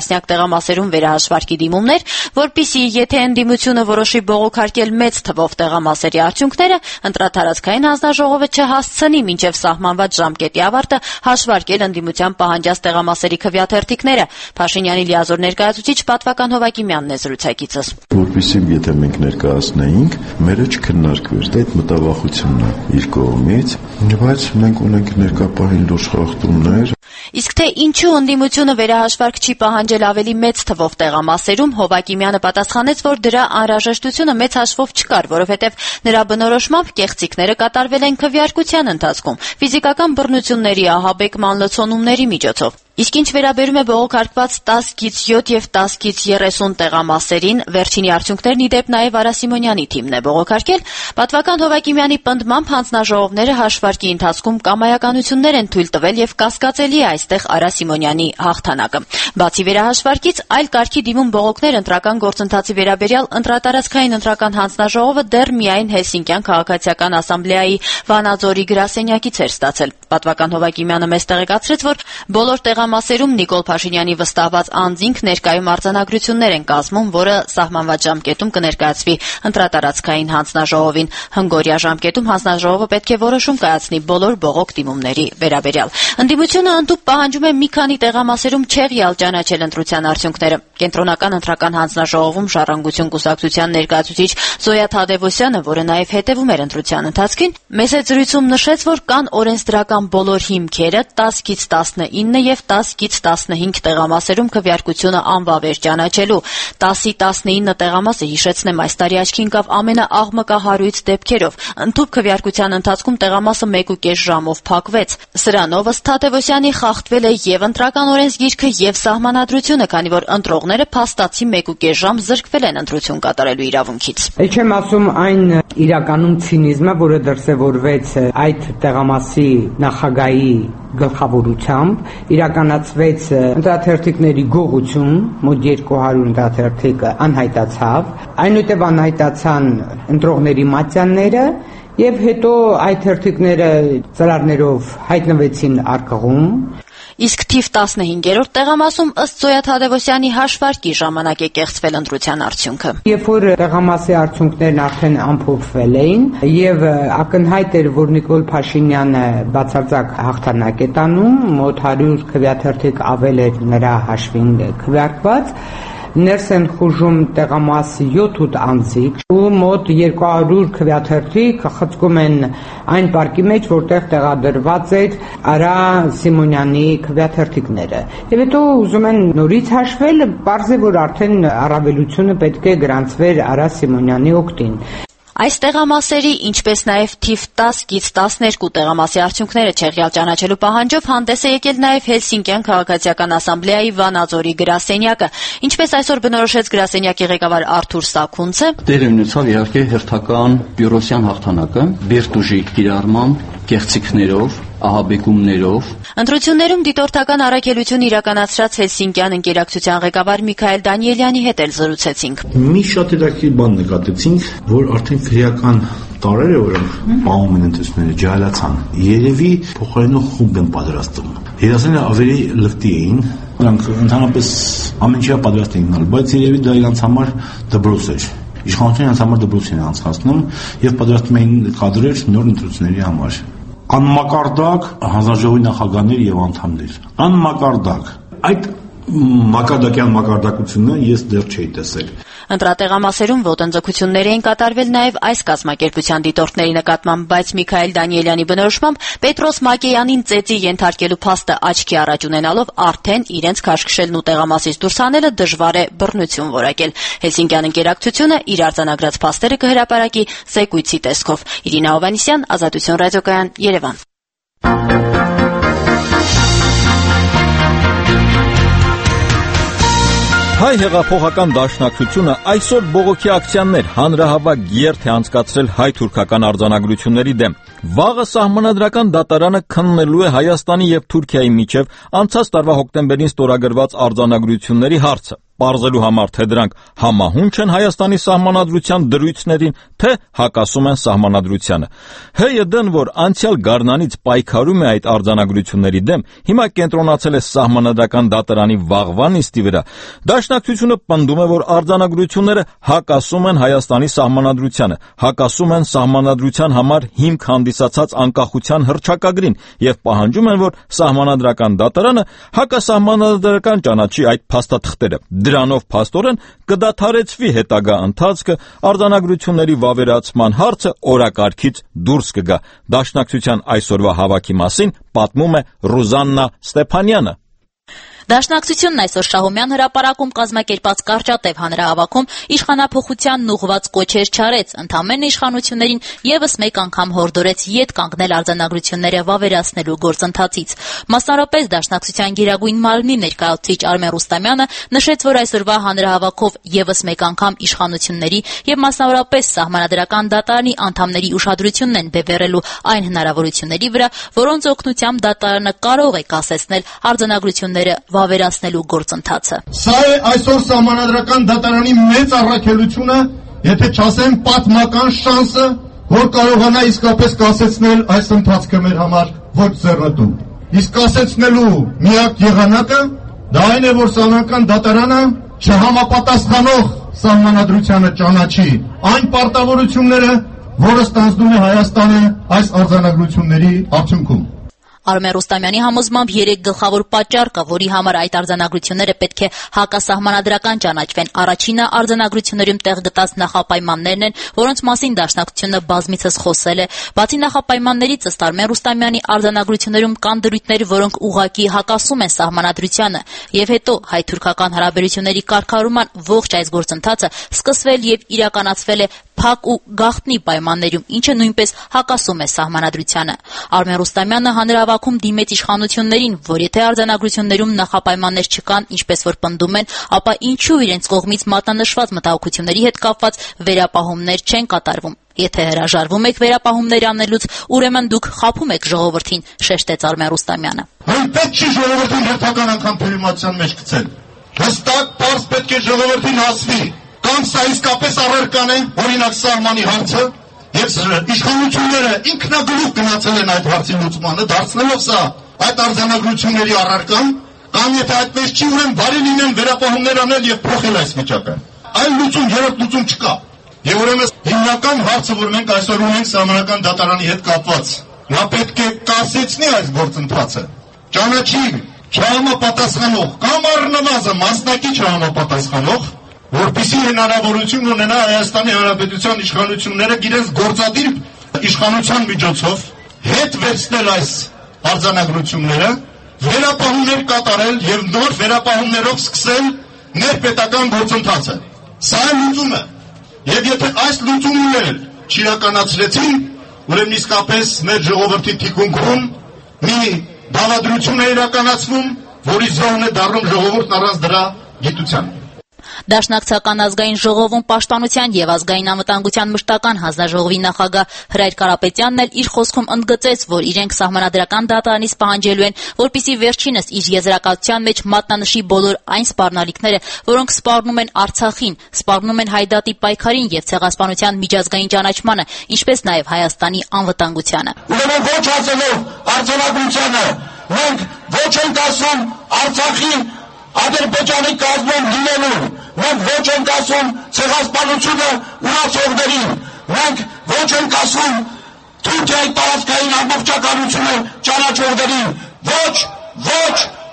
տասնյակ տեղամասերում վերահաշվարկի դիմումներ, որպեսզի եթե ընդդիմությունը որոշի բողոքարկել մեծ թվով տեղամասերի արդյունքները, ընտրատարածքային հանձնաժողովը չհասցնի մինչև սահմանված ժամկետի ավարտը հաշվարկել ընդդիմության պահանջած տեղամասերի քվեաթերթիկները։ Փաշինյանի լիազոր ներկայացուցիչ Պատվական Հովակիմյանն է զրուցակիցս։ Որպեսզի եթե մենք ներկայացնեինք, մերը չքննարկվեր, դա այդ մտավախությունն է իր կողմից, բայց մենք ունենք ներկապահին լուրջ խախտումներ։ Իսկ թե ինչու ընդդիմությունը վերահաշվարկ չի պահանջել ավելի մեծ թվով տեղամասերում, Հովակիմյանը պատասխանեց, որ դրա անհրաժեշտությունը մեծ հաշվով չկար, որովհետև նրա բնորոշմամբ կեղծիքները կատարվել են քվեարկության ընթացքում, ֆիզիկական բռնությունների, ահաբեկման, լցոնումների միջոցով։ Իսկ ինչ վերաբերում է բողոքարկված տասից յոթ եւ տասից երեսուն տեղամասերին, վերջինի արդյունքներն ի դեպ նաեւ Արա Սիմոնյանի թիմն է բողոքարկել, Պատվական Հովակիմյանի պնդմամբ հանձնաժողովները հաշվարկի ընթացքում կամայականություններ են թույլ տվել եւ կասկածելի է այստեղ Արա Սիմոնյանի հաղթանակը։ Բացի վերահաշվարկից, այլ կարգի դիմում բողոքներ ընտրական գործընթացի վերաբերյալ ընտրատարածքային ընտրական հանձնաժողովը դեռ միայն Հելսինկյան քաղաքացիական ասամբլեայի Վանաձորի գրասենյակից էր ստացել։ Պատվական Հովակիմյանը մեզ տեղեկացրեց, որ բոլոր տեղամասերում Նիկոլ Փաշինյանի վստահված անձինք ներկայում արձանագրություններ են կազմում, որը սահմանված ժամկետում կներկայացվի ընտրատարածքային հանձնաժողովին։ Հնգօրյա ժամկետում հանձնաժողովը պետք է որոշում կայացնի բոլոր բողոք դիմումների վերաբերյալ։ Ընդդիմությունը ընդհանուր պահանջում է մի քանի տեղամասերում չեղյալ ճանաչել ընտրության արդյունքները։ Կենտրոնական ընտրական հանձնաժողովում Ժառանգություն կուսակցության ներկայացուցիչ Զոյա Թադևոսյանը, որը նաև հետևում էր ընտրության ընթացքին, մեծ զրույցում նշեց, որ կան օրենսդրական բոլոր հիմքերը տասից տասնինը եւ տասից տասնհինգ տեղամասերում քվեարկությունը անվավեր ճանաչելու։ տասի տասնինը տեղամասը, հիշեցնեմ, այս տարի աչքի ընկավ ամենաաղմկահարույց դեպքերով։ Ընդհանուր քվեարկության ընթացքում տեղամասը մեկ ու կես ժամով փակվեց։ Սրանով ըստ Թադևոսյանի խախտվել է եւ ընտրական օրենսգիրքը եւ սահմանադրությունը, քանի որ ընտրողները փաստացի մեկ ու կես ժամ զրկվել են ընտրություն կատարելու իրավունքից։ Էլ չեմ ասում այն իրականում ցինիզմը, որը դրսևորվեց այդ տեղամասի նախագահի գլխավորությամբ, իրականացվեց ընտրաթերթիկների գողություն, մոտ երկու հարյուր ընտրաթերթիկ անհայտացավ, այնուհետև անհայտացան ընտրողների մատյանները եւ հետո այդ թերթիկները ծրարներով հայտնվեցին արկղում։ Իսկ թիվ տասնհինգերորդ տեղամասում ըստ Զոյա Թադևոսյանի հաշվարկի ժամանակ է կեղծվել ընտրության արդյունքը։ Երբ որ տեղամասի արդյունքներն արդեն ամփոփվել էին եւ ակնհայտ էր, որ Նիկոլ Փաշինյանը բացարձակ հաղթանակ է տանում, մոտ հարյուր քվեաթերթիկ ավել էր նրա հաշվին քվեարկված, ներս են խուժում տեղամասի յոթ անձիկ ու մոտ երկու հարյուր քվեաթերթիկ խցկում են այն պարկի մեջ, որտեղ տեղադրված էր Արա Սիմոնյանի քվեաթերթիկները։ Եվ հետո ուզում են նորից հաշվել, պարզ է, որ արդեն առավելությունը պետք է գրանցվեր Արա Սիմոնյանի օգտին։ Այս տեղամասերի, ինչպես նաև թիվ տասից տասներկու տեղամասի արդյունքները չեղյալ ճանաչելու պահանջով հանդես է եկել նաև Հելսինկյան քաղաքացիական ասամբլեայի Վանաձորի գրասենյակը։ Ինչպես այսօր բնորոշեց գրասենյակի ղեկավար Արթուր Սաքունցը, դեր ունեցավ իհարկե հերթական Բյուրոսյան հաղթանակը, Բերտուժի կիրառմամբ, կեղծիքներով, ահաբեկումներով։ Ընտրություններում դիտորդական առաքելություն իրականացրած Հելսինկյան ընկերակցության ղեկավար Միքայել Դանիելյանի հետ էլ զրուցեցինք։ Մի շատ հետաքրքիր բան նկատեցինք, որ արդեն քրեական տարերը, որոնք պահում են ընտրությունները, ջահելացան։ Երևի փոխարինող խումբ են պատրաստում։ Երազանները ավելի լկտի էին, նրանք ընդհանրապես ամեն ինչի պատրաստ էին գնալ, բայց երևի դա իրանց համար դպրոց էր։ Իշխանությունը իրանց համար դպրոց են անցկացնում եւ պատրաստում էին կադրեր նոր ընտրությունների համար։ Անմակարդակ հանձնաժողովի նախագահներ եւ անդամներ։ Անմակարդակ։ Այդ մակարդակյան մակարդակությունը ես դեռ չէի տեսել։ Ընտրատեղամասերում ոտնձգություններ էին կատարվել նաև այս կազմակերպության դիտորդների նկատմամբ, բայց Միքայել Դանիելյանի բնորոշմամբ Պետրոս Մակեյանին ծեծի ենթարկելու փաստը աչքի առաջ ունենալով արդեն իրենց քաշքշելն ու տեղամասից դուրս հանելը դժվար է բռնություն որակել։ Հելսինկյան ընկերակցությունը իր արձանագրած փաստերը կհրապարակի զեկույցի տեսքով։ Իրինա Հովանիսյան, Ազատություն ռադիոկայան, Երևան։ Հայ հեղափոխական դաշնակցությունը այսօր բողոքի ակցիաներ հանրահավաք գերտ է անցկացրել հայ-թուրքական արձանագրությունների դեմ։ Վաղը սահմանադրական դատարանը քննելու է Հայաստանի եւ Թուրքիայի միջև անցած տարվա հոկտեմբերին ստորագրված արձանագրությունների հարցը։ պարզելու համար, թե դրանք համահունչ են Հայաստանի սահմանադրության դրույթներին, թե հակասում են սահմանադրությանը։ ՀՅԴ-ն, որ անցյալ գարնանից պայքարում է այդ արձանագրությունների դեմ, հիմա կենտրոնացել է սահմանադրական դատարանի վաղվա նիստի վրա։ Դաշնակցությունը պնդում է, որ արձանագրությունները հակասում են Հայաստանի սահմանադրությանը, հակասում են սահմանադրության համար հիմք հանդիսացած անկախության հռչակագրին եւ պահանջում են, որ սահմանադրական դատարանը հակասահմանադրական ճանաչի այդ փաստաթղթերը։ Դրանով փաստորեն կդադարեցվի հետագա ընթացքը, արձանագրությունների վավերացման հարցը օրակարգից դուրս կգա։ Դաշնակցության այսօրվա հավաքի մասին պատմում է Ռուզաննա Ստեփանյանը։ Դաշնակցությունն այսօր Շահումյան հրապարակում կազմակերպած կարճատև հանրահավաքում իշխանափոխությանն ուղղված կոչեր չարեց, ընդամենը իշխանություններին ևս մեկ անգամ հորդորեց ետ կանգնել արձանագրությունները վավերացնելու գործընթացից։ Մասնավորապես Դաշնակցության գերագույն մարմնի ներկայացուցիչ Արմեն Ռուստամյանը նշեց, որ այսօրվա հանրահավաքով ևս մեկ անգամ իշխանությունների եւ մասնավորապես սահմանադրական դատարանի անդամների ուշադրությունն են բևեռելու այն հնարավորությունների վրա, որոնց օգնությամբ դատարանը կարող է կասեցնել արձանագրությունները վավերացնելու գործընթացը։ Սա է այսօր սահմանադրական դատարանի մեծ առաքելությունը, եթե չասեմ պատմական շանսը, որ կարողանա իսկապես կասեցնել այս ընթացքը մեր համար ոչ ձեռնտու։ Իսկ կասեցնելու միակ եղանակը դա այն է, որ սահմանադրական դատարանը չհամապատասխանող սահմանադրությանը ճանաչի այն պարտավորությունները, որը ստանձնում է Հայաստանը այս արձանագրությունների արդյունքում։ Արմեն Ռուստամյանի համոզմամբ երեք գլխավոր պատճառ կա, որի համար այդ արձանագրությունները պետք է հակասահմանադրական ճանաչվեն։ Առաջինը արձանագրություններում տեղ գտած նախապայմաններն են, որոնց մասին Դաշնակցությունը բազմիցս խոսել է։ Բացի նախապայմաններից, ըստ Արմեն Ռուստամյանի, արձանագրություններում կան դրույթներ, որոնք ուղղակի հակասում են սահմանադրությանը, եւ հետո հայ-թուրքական հարաբերությունների կարգավորման ողջ այս գործընթացը սկսվել եւ իրականացվել է փակ ու գաղտնի պայմաններում, ինչը նույնպես հակասում է սահմանադրությանը։ Արմեն Ռուստամյանը հանրահավաքում դիմեց իշխանություններին, որ եթե արձանագրություններում նախապայմաններ չկան, ինչպես որ պնդում են, ապա ինչու իրենց կողմից մատնանշված մտահոգությունների հետ կապված վերապահումներ չեն կատարվում։ Եթե հրաժարվում եք վերապահումներ անելուց, ուրեմն դուք խաբում եք ժողովրդին, շեշտեց Արմեն Ռուստամյանը։ Պետք չի ժողովրդին հերթական անգամ թերիմացիան մեջ գցել։ Հստակ պարզ պետք է ժողովրդին հասվի, կամ սա իսկապես առարկան է, օրինակ սահմանի հարցը, եւ իշխանությունները ինքնագլուխ գնացել են այդ հարցի լուծմանը, դարձնելով սա այդ արձանագրությունների առարկան, կամ եթե այդպես չի, ուրեմն բարի լինեն վերապահումներ անել եւ փոխել այս վիճակը։ Այլ լուծում, երրորդ լուծում չկա։ Եվ ուրեմն հիմնական հարցը, որ մենք այսօր ունենք սահմանադրական դատարանի հետ կապված, նա պետք է կասեցնի այս գործընթացը, ճանաչի չհամապատասխանող կամ առնվազն մասնակի չհամապատասխանող, որպեսզի հնարավորություն ունենա Հայաստանի Հանրապետության իշխանությունները իրենց գործադիր իշխանության միջոցով հետ վերցնել այս արձանագրությունները, վերապահումներ կատարել եւ նոր վերապահումներով սկսել ներպետական գործընթացը։ Սա է լուծումը։ Եվ եթե այս լուծումն էլ չիրականացրեցին, ուրեմն իսկապես մեր ժողովրդի թիկունքում մի բավադրություն է իրականացվում, որի զոհն է դառնում ժողովուրդն առանց դրա գիտության։ Դաշնակցական ազգային ժողովում պաշտպանության եւ ազգային անվտանգության մշտական հանձնաժողովի նախագահ Հրայր Կարապետյանն էլ իր խոսքում ընդգծեց, որ իրենք սահմանադրական դատարանից պահանջելու են, որպեսզի վերջինս իր եզրակացության մեջ մատնանշի բոլոր այն սպառնալիքները, որոնք սպառնում են Արցախին, սպառնում են հայդատի պայքարին եւ ցեղասպանության միջազգային ճանաչմանը, ինչպես նաեւ Հայաստանի անվտանգությանը։ Ուրեմն ոչ ասելով արձանագրությանը, մենք ոչ ենք ասում Արցախին Ադրբեջանի կազմում լինելու, մենք ոչ ենք ասում ցեղասպանությունը ունեցողներին, մենք ոչ ենք ասում Թուրքիայի տարածքային ամբողջականությունը ճանաչողներին, ոչ, ոչ,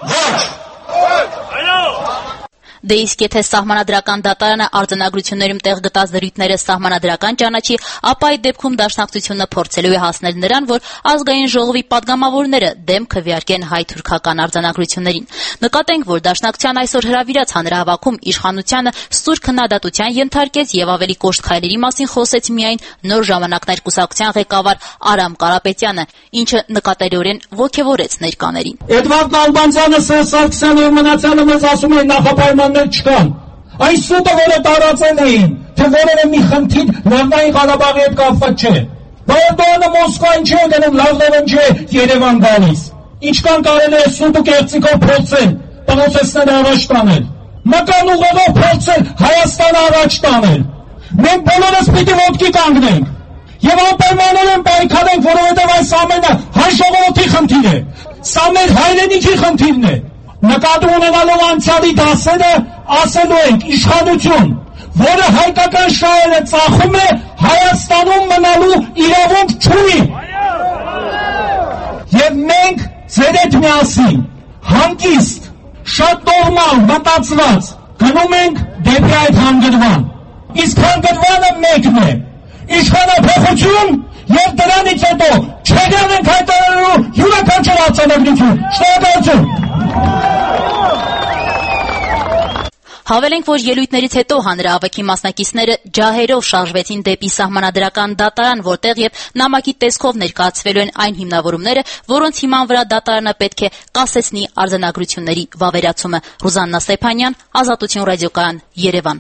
ոչ։ Դե իսկ եթե սահմանադրական դատարանը արձանագրություններում տեղ գտած դրույթները սահմանադրական ճանաչի, ապա այդ դեպքում Դաշնակցությունը փորձելու է հասնել նրան, որ ազգային ժողովի падգամավորները դեմ քվեարկեն հայ-թուրքական արձանագրություններին։ Նկատենք, որ Դաշնակցության այսօր հրավիրած հանրահավաքում իշխանությանը սուր քննադատության ենթարկեց եւ ավելի կոշտ քայլերի մասին խոսեց միայն Նոր ժամանակներ կուսակցության ղեկավար Արամ Կարապետյանը, ինչը նկատելիորեն ոգևորեց ներկաներին։ Էդվարդ Նալբանդյանը, Սերժ Սարգսյանը եւ մնացյալը մեզ ասում են նախապայման չկան։ Այս սուտը, որը տարածել էին, թե որևէ մի խնդիր Լեռնային Ղարաբաղի հետ կապված չէ։ Բայերդոյանը Մոսկվային չէ գնում, Լավրովն չէ Երևան գալիս։ Ինչքան կարելի է սուտ ու կեղծիկով փորձել, պրոցեսները առաջ տանել։ մկան ուղղով փորձել Հայաստանը առաջ տանել։ Մենք բոլորս պիտի ոտքի կանգնենք եւ անպայմանորեն պայքարենք, որովհետեւ այս ամենը հայ ժողովրդի խնդիր է։ Սա մեր հայրենիքի խնդիրն է։ Նկատի ունենալով անցյալի դասերը ասելու ենք իշխանություն, որը հայկական շահերը ծախում է, Հայաստանում մնալու իրավունք չունի։ Եվ մենք ձեր հետ միասին հանգիստ, շատ նորմալ մտածված գնում ենք դեպի այդ հանգրվան։ Իսկ հանգրվանը մեկն է՝ իշխանափոխություն եւ դրանից հետո չեղան ենք հայտարարելու յուրաքանչյուր արձանագրություն։ Շնորհակալություն։ Հավելենք, որ ելույթներից հետո հանրահավաքի մասնակիցները ջահերով շարժվեցին դեպի սահմանադրական դատարան, որտեղ եւ նամակի տեսքով ներկայացվելու են այն հիմնավորումները, որոնց հիման վրա դատարանը պետք է կասեցնի արձանագրությունների վավերացումը։ Ռուզաննա Ստեփանյան, Ազատություն ռադիոկայան, Երևան։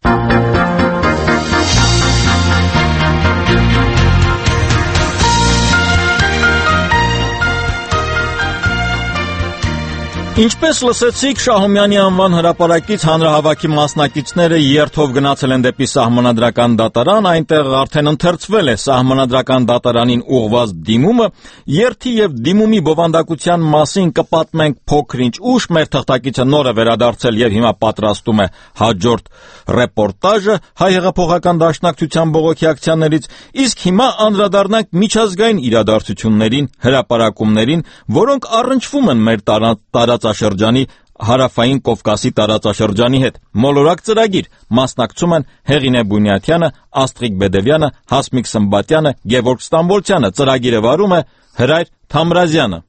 Ինչպես լսեցիք, Շահումյանի անվան հրապարակից հանրահավաքի մասնակիցները երթով գնացել են դեպի սահմանադրական դատարան, այնտեղ արդեն ընթերցվել է սահմանադրական դատարանին ուղղված դիմումը, երթի եւ դիմումի բովանդակության մասին կպատմենք փոքր-ինչ ուշ, մեր թղթակիցը նոր է վերադարձել եւ հիմա պատրաստում է հաջորդ ռեպորտաժը Հայ հեղափոխական դաշնակցության բողոքի ակցիաներից, իսկ հիմա անդրադառնանք միջազգային իրադարձություններին, հրապարակումներին, որոնք առնչվում են մեր տարածաշրջանի հարավային Կովկասի տարածաշրջանի հետ։ Մոլորակ ծրագիր մասնակցում են Հեղինե Բունյաթյանը, Աստղիկ Բեդևյանը, Հասմիկ Սմբատյանը, Գևորգ Ստամբոլցյանը, ծրագիրը վարում է Հրայր Թամրազյանը։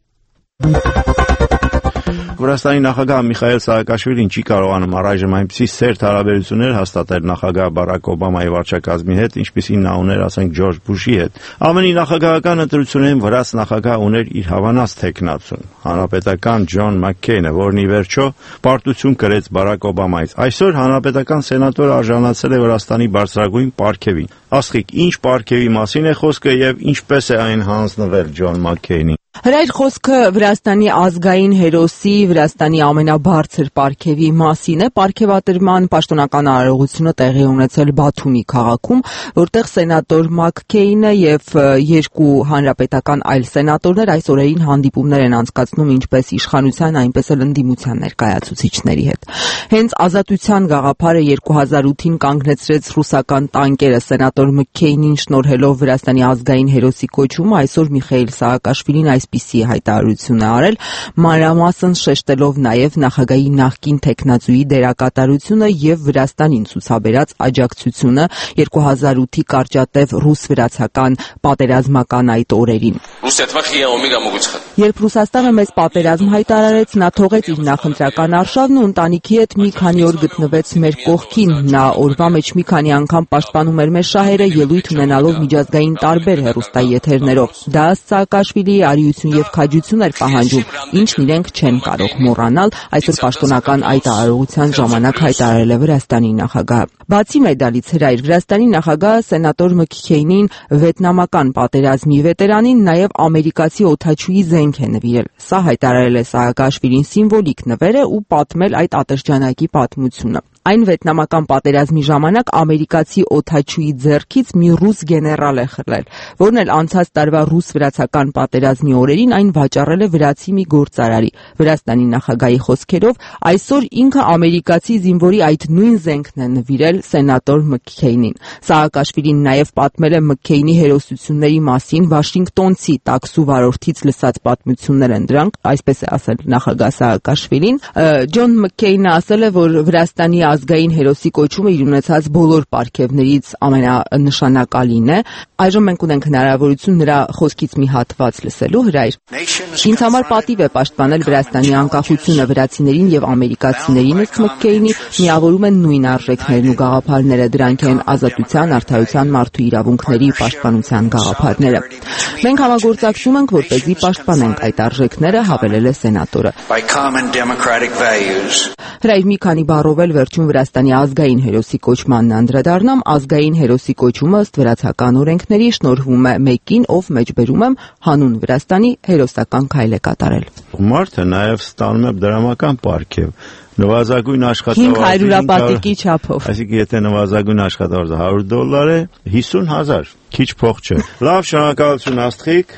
Վրաստանի նախագահ Միխայել Սահակաշվիլին չի կարողանում առայժմ այնպիսի սերտ հարաբերություններ հաստատել նախագահ Բարակ Օբամայի վարչակազմի հետ, ինչպիսին նա ուներ, ասենք, Ջորջ Բուշի հետ։ ԱՄՆ-ի նախագահական ընտրություններին վրաց նախագահ ուներ իր հավանած թեկնածուն, հանրապետական Ջոն Մաքքեյնը, որն ի վերջո պարտություն կրեց Բարակ Օբամայից։ Այսօր հանրապետական սենատորը արժանացել է Վրաստանի բարձրագույն պարգևին։ Աստղիկ, ինչ պարգևի մասին է խոսքը եւ ինչպես է այն հանձնվել Ջոն Մաքքեյնին։ Հրայր խոսքը Վրաստանի ազգային հերոսի, Վրաստանի ամենաբարձր պարգևի մասին է։ Պարգևատրման պաշտոնական արարողությունը տեղի ունեցել Բաթումի քաղաքում, որտեղ սենատոր Մաքքեյնը եւ երկու հանրապետական այլ սենատորներ այս օրերին հանդիպումներ են անցկացնում ինչպես իշխանության, այնպես էլ ընդդիմության ներկայացուցիչների հետ։ Հենց ազատության գաղափարը երկու հազար ութին կանգնեցրեց ռուսական տանկերը սենատոր Մաքքեյնին շնորհելով Վրաստանի ազգային հերոսի կոչումը, այսօր Միխայել Սահակաշվիլին այսպիսի հայտարարություն է արել, մանրամասն շեշտելով նաև նախագահի նախկին թեկնածուի դերակատարությունը եւ Վրաստանին ցուցաբերած աջակցությունը երկու հազար ութի կարճատև ռուս-վրացական պատերազմական այդ օրերին։ Երբ Ռուսաստանը մեծ պատերազմ հայտարարեց, նա թողեց իր նախընտրական արշավն ու ընտանիքի հետ մի քանի օր գտնվեց մեր կողքին։ Նա օրվա մեջ մի քանի անգամ պաշտպանում էր մեր շահերը, ելույթ ունենալով միջազգային տարբեր հեռուստայի եթերներով։ Դա Սահակաշվիլիի արիություն եւ քաջություն էր պահանջում, ինչն իրենք չեն կարող մոռանալ, այսօր պաշտոնական այդ արարողության ժամանակ հայտարարել է Վրաստանի նախագահը։ Բացի մեդալից, Հրայր, Վրաստանի նախագահը սենատոր Մաքքեյնին վիետնամական պատերազմի վետերանին նաև ամերիկացի օդաչուի զենք է նվիրել։ Սա հայտարարել է Սահակաշվիլին սիմվոլիկ նվեր է ու պատմել այդ ատրճանակի պատմությունը։ Այն վիետնամական պատերազմի ժամանակ ամերիկացի օդաչուի ձեռքից մի ռուս գեներալ է խլել, որն էլ անցած տարվա ռուս-վրացական պատերազմի օրերին այն վաճառել է վրացի մի գործարարի։ Վրաստանի նախագահի խոսքերով այսօր ինքը ամերիկացի զինվորի այդ նույն զենքն է նվիրել սենատոր Մաքքեյնին։ Սահակաշվիլին նաև պատմել է Մաքքեյնի հերոսությունների մասին Վաշինգտոնցի տաքսու վարորդից լսած պատմություններ են դրանք, այսպես է ասել նախագահ Սահակաշվիլին։ Ջոն Մաքքեյնը ասել է, որ Վրաստանի ազգային հերոսի կոչումը իր ունեցած բոլոր պարգևներից ամենանշանակալին է։ Այժմ մենք ունենք հնարավորություն նրա խոսքից մի հատված լսելու, Հրայր։ Ինձ համար պատիվ է պաշտպանել Վրաստանի անկախությունը, վրացիներին եւ ամերիկացիներին, ըստ Մաքքեյնի, միավորում են նույն արժեքներն ու գաղափարները, դրանք են ազատության, արդարության, մարդու իրավունքների պաշտպանության գաղափարները։ Մենք համագործակցում ենք, որպեսզի պաշտպանենք այդ արժեքները, հավելել է սենատորը։ Հրայր մի քանի բառով էլ վերջում Վրաստանի ազգային հերոսի կոչմանն անդրադառնամ, ազգային հերոսի կոչումը ըստ վրացական օրենքների շնորհվում է մեկին, ով մեջբերում եմ հանուն Վրաստանի հերոսական քայլ է կատարել։ Մարդը նաև ստանում է դրամական պարգև, նվազագույն աշխատավարձ հինգ հարյուրապատիկի չափով։ Այսինքն եթե նվազագույն աշխատավարձը հարյուր դոլար է, հիսուն հազար, քիչ փող չէ։ Լավ, շնորհակալություն Աստղիկ։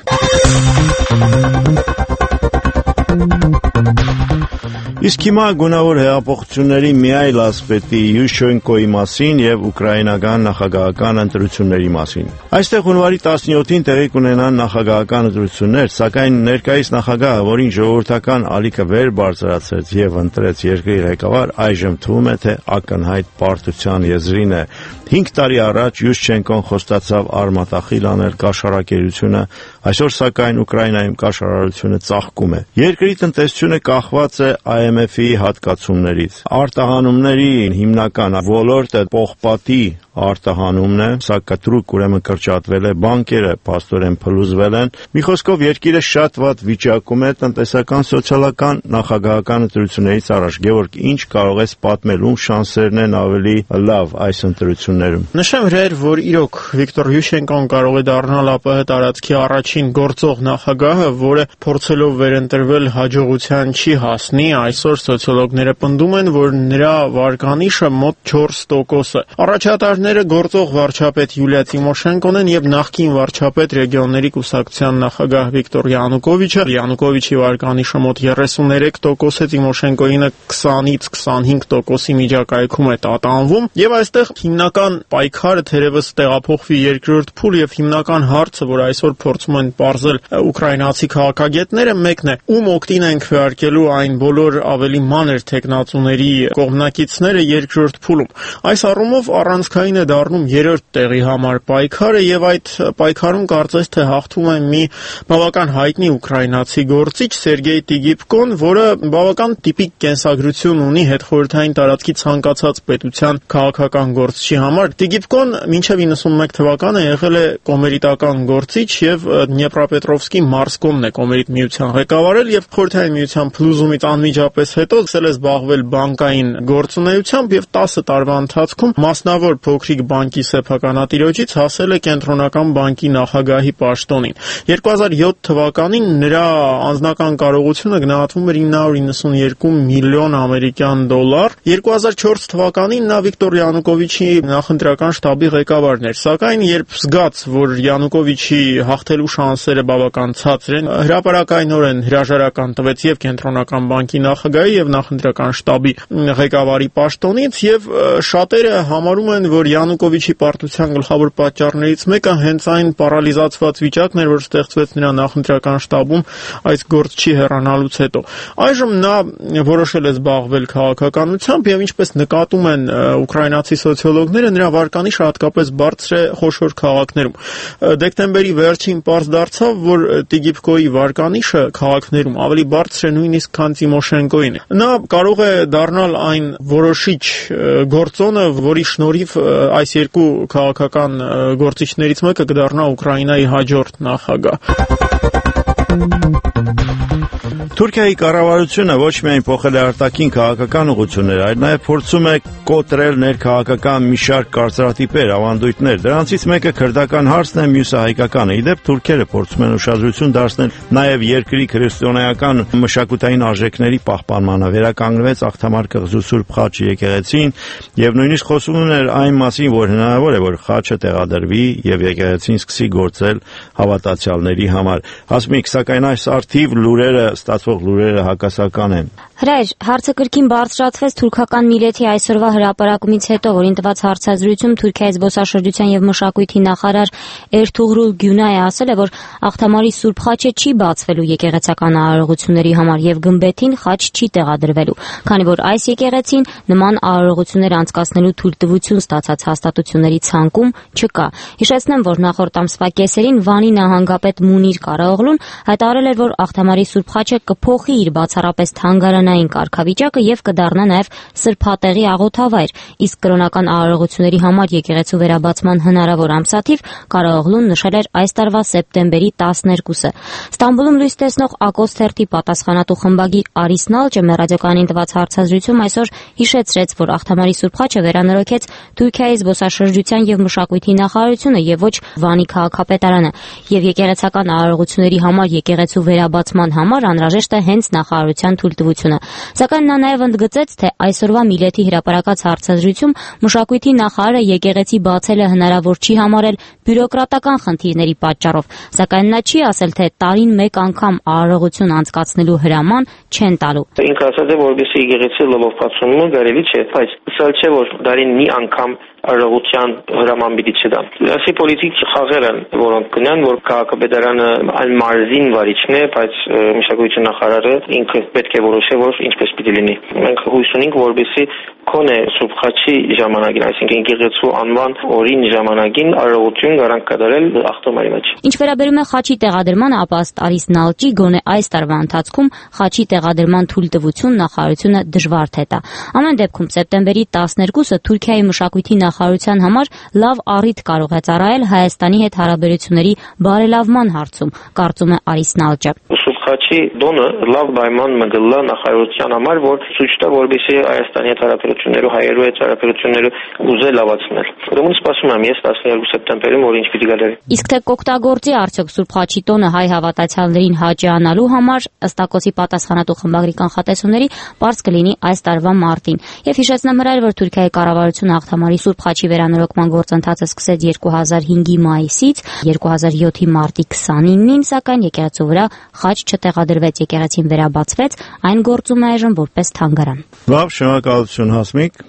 Իսկ հիմա գունավոր հեղափոխությունների մի այլ ասպետի Յուշչենկոյի մասին եւ ուկրաինական նախագահական ընտրությունների մասին։ Այստեղ հունվարի տասնյոթին տեղի կունենան նախագահական ընտրություններ, սակայն ներկայիս նախագահը, որին ժողովրդական ալիքը վեր բարձրացրեց եւ ընտրեց երկրի ղեկավար, այժմ թվում է թե ակնհայտ պարտության եզրին է։ հինգ տարի առաջ Յուշչենկոն խոստացավ արմատախիլ անել կաշառակերությունը, այսօր սակայն Ուկրաինայում կաշառարարությունը ծաղկում է։ Երկրի տնտեսությունը կախված է I M F-ի հատկացումներից։ Արտահանումների հիմնական ոլորտը պողպատի արտահանումն է, սա կտրուկ ուրեմն կրճատվել է, բանկերը փաստորեն փլուզվել են։ Մի խոսքով երկիրը շատ վատ վիճակում է տնտեսական, սոցիալական, նախագահական ընտրություններից առաջ։ Գևորգ, ինչ կարող ես պատմել, ում շանսերն են ավելի լավ այս ընտրություններում։ Նշեմ հրեր, որ իրոք Վիկտոր Յուշչենկոն կարող է դառնալ ԱՊՀ տարածքի առաջին գործող նախագահը, որը փորձելով վերընտրվել հաջողության չի հասնի։ Այսօր սոցիոլոգները պնդում են, որ նրա վարկանիշը մոտ չորս տոկոս է։ Առաջատարները գործող վարչապետ Յուլիա Տիմոշենկոն են եւ նախկին վարչապետ ռեգիոնների կուսակցության նախագահ Վիկտոր Յանուկովիչը։ Յանուկովիչի վարկանիշը մոտ երեսուներեք տոկոս է, Տիմոշենկոյինը քսանից քսանհինգ տոկոսի միջակայքում է տատանվում, եւ այստեղ հիմնական պայքարը թերևս տեղափոխվի երկրորդ փուլ եւ հիմնական հարցը, որ այսօր փորձում են պարզել ուկրաինացի քաղաքագետները, մեկն է՝ ում օգտին են քվեարկելու այն բոլոր ավելի մանր տեխնացուների կողմնակիցները երկրորդ փուլում։ Այս առումով առանցքային է դառնում երրորդ տեղի համար պայքարը եւ այդ պայքարում կարծես թե հաղթում է մի բավական հայտնի ուկրաինացի գործիչ Սերգեյ Տիգիպկոն, որը բավական տիպիկ կենսագրություն ունի հետխորհրդային տարածքի ցանկացած պետության քաղաքական գործչի համար։ Տիգիպկոն մինչև իննսունմեկ թվականը եղել է կոմերիտական գործիչ եւ Դնեպրոպետրովսկի մարզկոմն է կոմերիտ միության ղեկավարել եւ խորհրդային միության փլուզումից անմիջապես հետո սկսել է զբաղվել բանկային գործունեությամբ եւ տասը տարվա ընթացքում մասնավոր փոքրիկ բանկի սեփականատիրոջից հասել է կենտրոնական բանկի նախագահի պաշտոնին։ երկու հազար յոթ թվականին նրա անձնական կարողությունը գնահատվում էր ինը հարյուր իննսունյերկու միլիոն ամերիկյան դոլար։ երկու հազար չորս թվականին նա Վիկտոր Յանուկովիչի նախընտրական շտաբի ղեկավարն էր, սակայն երբ զգաց, որ Յանուկովիչի հաղթելու շանսերը բավական ցածր են, հրապարակայնորեն հրաժարական տվեց եւ կենտրոնական բանկի նախագահի եւ նախընտրական շտաբի ղեկավարի պաշտոնից եւ շատերը համարում են, որ Յանուկովիչի պարտության գլխավոր պատճառներից մեկը հենց այն պարալիզացված վիճակն էր, որ ստեղծվեց նրա նախընտրական շտաբում այս գործչի հեռանալուց հետո։ Այժմ նա որոշել է զբաղվել քաղաքականությամբ եւ ինչպես նկատում են ուկրաինացի սոցիոլոգները, նրա վարկանիշը հատկապես բարձր է խոշոր քաղաքներում։ Դեկտեմբերի վերջին պարզ դարձավ, որ Տիգիպկոյի վարկանիշը քաղաքներում ավելի բարձր է նույնիսկ քան Տիմոշենկոյին։ Նա կարող է դառնալ այն որոշիչ գործոնը, որի շնորհիվ այս երկու քաղաքական գործիչներից մեկը կդառնա Ուկրաինայի հաջորդ նախագահ։ Թուրքիայի կառավարությունը ոչ միայն փոխել է արտաքին քաղաքական ուղղությունները, այլ նաև փորձում է կոտրել ներքաղաքական մի շարք կարծրատիպեր, ավանդույթներ։ Դրանցից մեկը քրդական հարցն է, մյուսը հայկականը։ Իդեպ թուրքերը փորձում են ուշադրություն դարձնել նաև երկրի քրիստոնեական մշակութային արժեքների պահպանմանը։ Վերականգնվեց Աղթամար կղզու Սուրբ Խաչ եկեղեցին եւ նույնիսկ խոսում էր այն մասին, որ հնարավոր է, որ խաչը տեղադրվի եւ եկեղեցին սկսի գործել հավատացյալների համար։ Հասմիկ, սակայն այս արդիվ լուրերը ստացվող լուրերը հակասական են։ Հրայր, հարցը կրկին բարձրացվեց թուրքական միլեթի այսօրվա հրապարակումից հետո, որին տված հարցազրույցում Թուրքիայի զբոսաշրջության եւ մշակույթի նախարար Էրթուղրուլ Գյունայը ասել է, որ Աղթամարի Սուրբ Խաչը չի բացվելու եկեղեցական արարողությունների համար եւ գմբեթին խաչ չի տեղադրվելու, քանի որ այս եկեղեցին նման արարողություններ անցկացնելու թույլտվություն ստացած հաստատությունների ցանկում չկա։ Հիշեցնեմ, որ նախորդ ամսվա կեսերին Վանի նահանգապետ Մունիր Կարաօղլուն հայտարարել էր, որ Աղթամարի Սուրբ Խաչը կփոխի իր բացառապես թանգարանային կարգավիճակը եւ կդառնա նաեւ սրբատեղի աղոթավայր, իսկ կրոնական արարողությունների համար եկեղեցու վերաբացման հնարավոր ամսաթիվ Կարաօղլուն նշել էր այս տարվա սեպտեմբերի տասներկուսը։ Ստամբուլում լույս տեսնող Ակոս թերթի պատասխանատու խմբագիր Արիս Նալճը մեր ռադիոկայանին տված հարցազրույցում այսօր հիշեցրեց, որ Աղթամարի Սուրբ Խաչը վերանորոգեց Թուրքիայի զբոսաշրջության եւ մշակույթի նախարարությունը եւ ոչ Վանի քաղաքապետարանը, եւ եկեղեցական արարողությունների համար եկեղեցու վերաբացման համար անհրաժեշտ է հենց նախարարության թույլտվությունը։ Սակայն նա նաեւ ընդգծեց, թե այսօրվա Միլեթի հրապարակած հարցազրույցում մշակույթի նախարարը եկեղեցի բացելը հնարավոր չի համարել բյուրոկրատական խնդիրների պատճառով, սակայն նա չի ասել, թե տարին մեկ անգամ արարողություն անցկացնելու հրաման չեն տալու։ Ինքը ասաց, որովհետեւ եկեղեցի լվով բացումը կարելի չէ, բայց սա չէ, որ տարին մի անգամ արարողության հրաման պիտի չտան։ Ասի պոլիտիկ խաղեր են, որոնք կնան, որ քաղաքապետարանը այն մարզին վարիչն է, բայց մշակույթի նախարարը ինքը պետք է որոշի, որ ինչպես պիտի լինի։ Մենք հույս ունենք, որպեսզի քոնե Սուրբ Խաչի ժամանակին, այսինքն եկեղեցու անվան օրին ժամանակին արարողություն գարանք կատարել Աղթամարի մեջ։ Ինչ վերաբերում է խաչի տեղադրմանը, ապա ըստ Արիս Նալճի գոնե այս տարվա ընթացքում խաչի տեղադրման թույլտվություն նախարարությունը դժվար թե տա։ Ամեն դեպքում սեպտեմբերի տասներկուսը Թուրքիայի մշակույթի նախարարության համար լավ առիթ կարող է ծառայել Հայաստանի հետ հարաբերությունների բարելավման հարցում, կարծում է Արիս Նալճը։ Խաչի դոնը լավ պայման մգլա նախարարության համար, որ ցույց տա, որպեսզի Հայաստանի հետ հարաբերությունները, հայերու հետ հարաբերությունները ուզե լավացնել։ Ուրեմն սպասում եմ ես տասներկու սեպտեմբերին, որ ինչ պիտի գալի։ Իսկ թե կօգտագործի արդյոք Սուրբ Խաչի տոնը հայ հավատացյալներին հաճիանալու համար, ըստ Ակոսի պատասխանատու խմբագրի կանխատեսումների, պարզ կլինի այս տարվա մարտին։ Եվ հիշեցնեմ հրայր, որ Թուրքիայի կառավարությունը Աղթամարի Սուրբ Խաչի վերանորոգման գործընթացը սկսեց երկու հազար հինգի մայիսից, երկու հազար յոթի մարտի քսանինին, սակայն եկեղեցու վրա խաչ չտեղադրվեց, եկեղեցին վերաբացվեց, այն գործում է այժմ որպես թանգարան։ Լավ, շնորհակալություն Հասմիկ։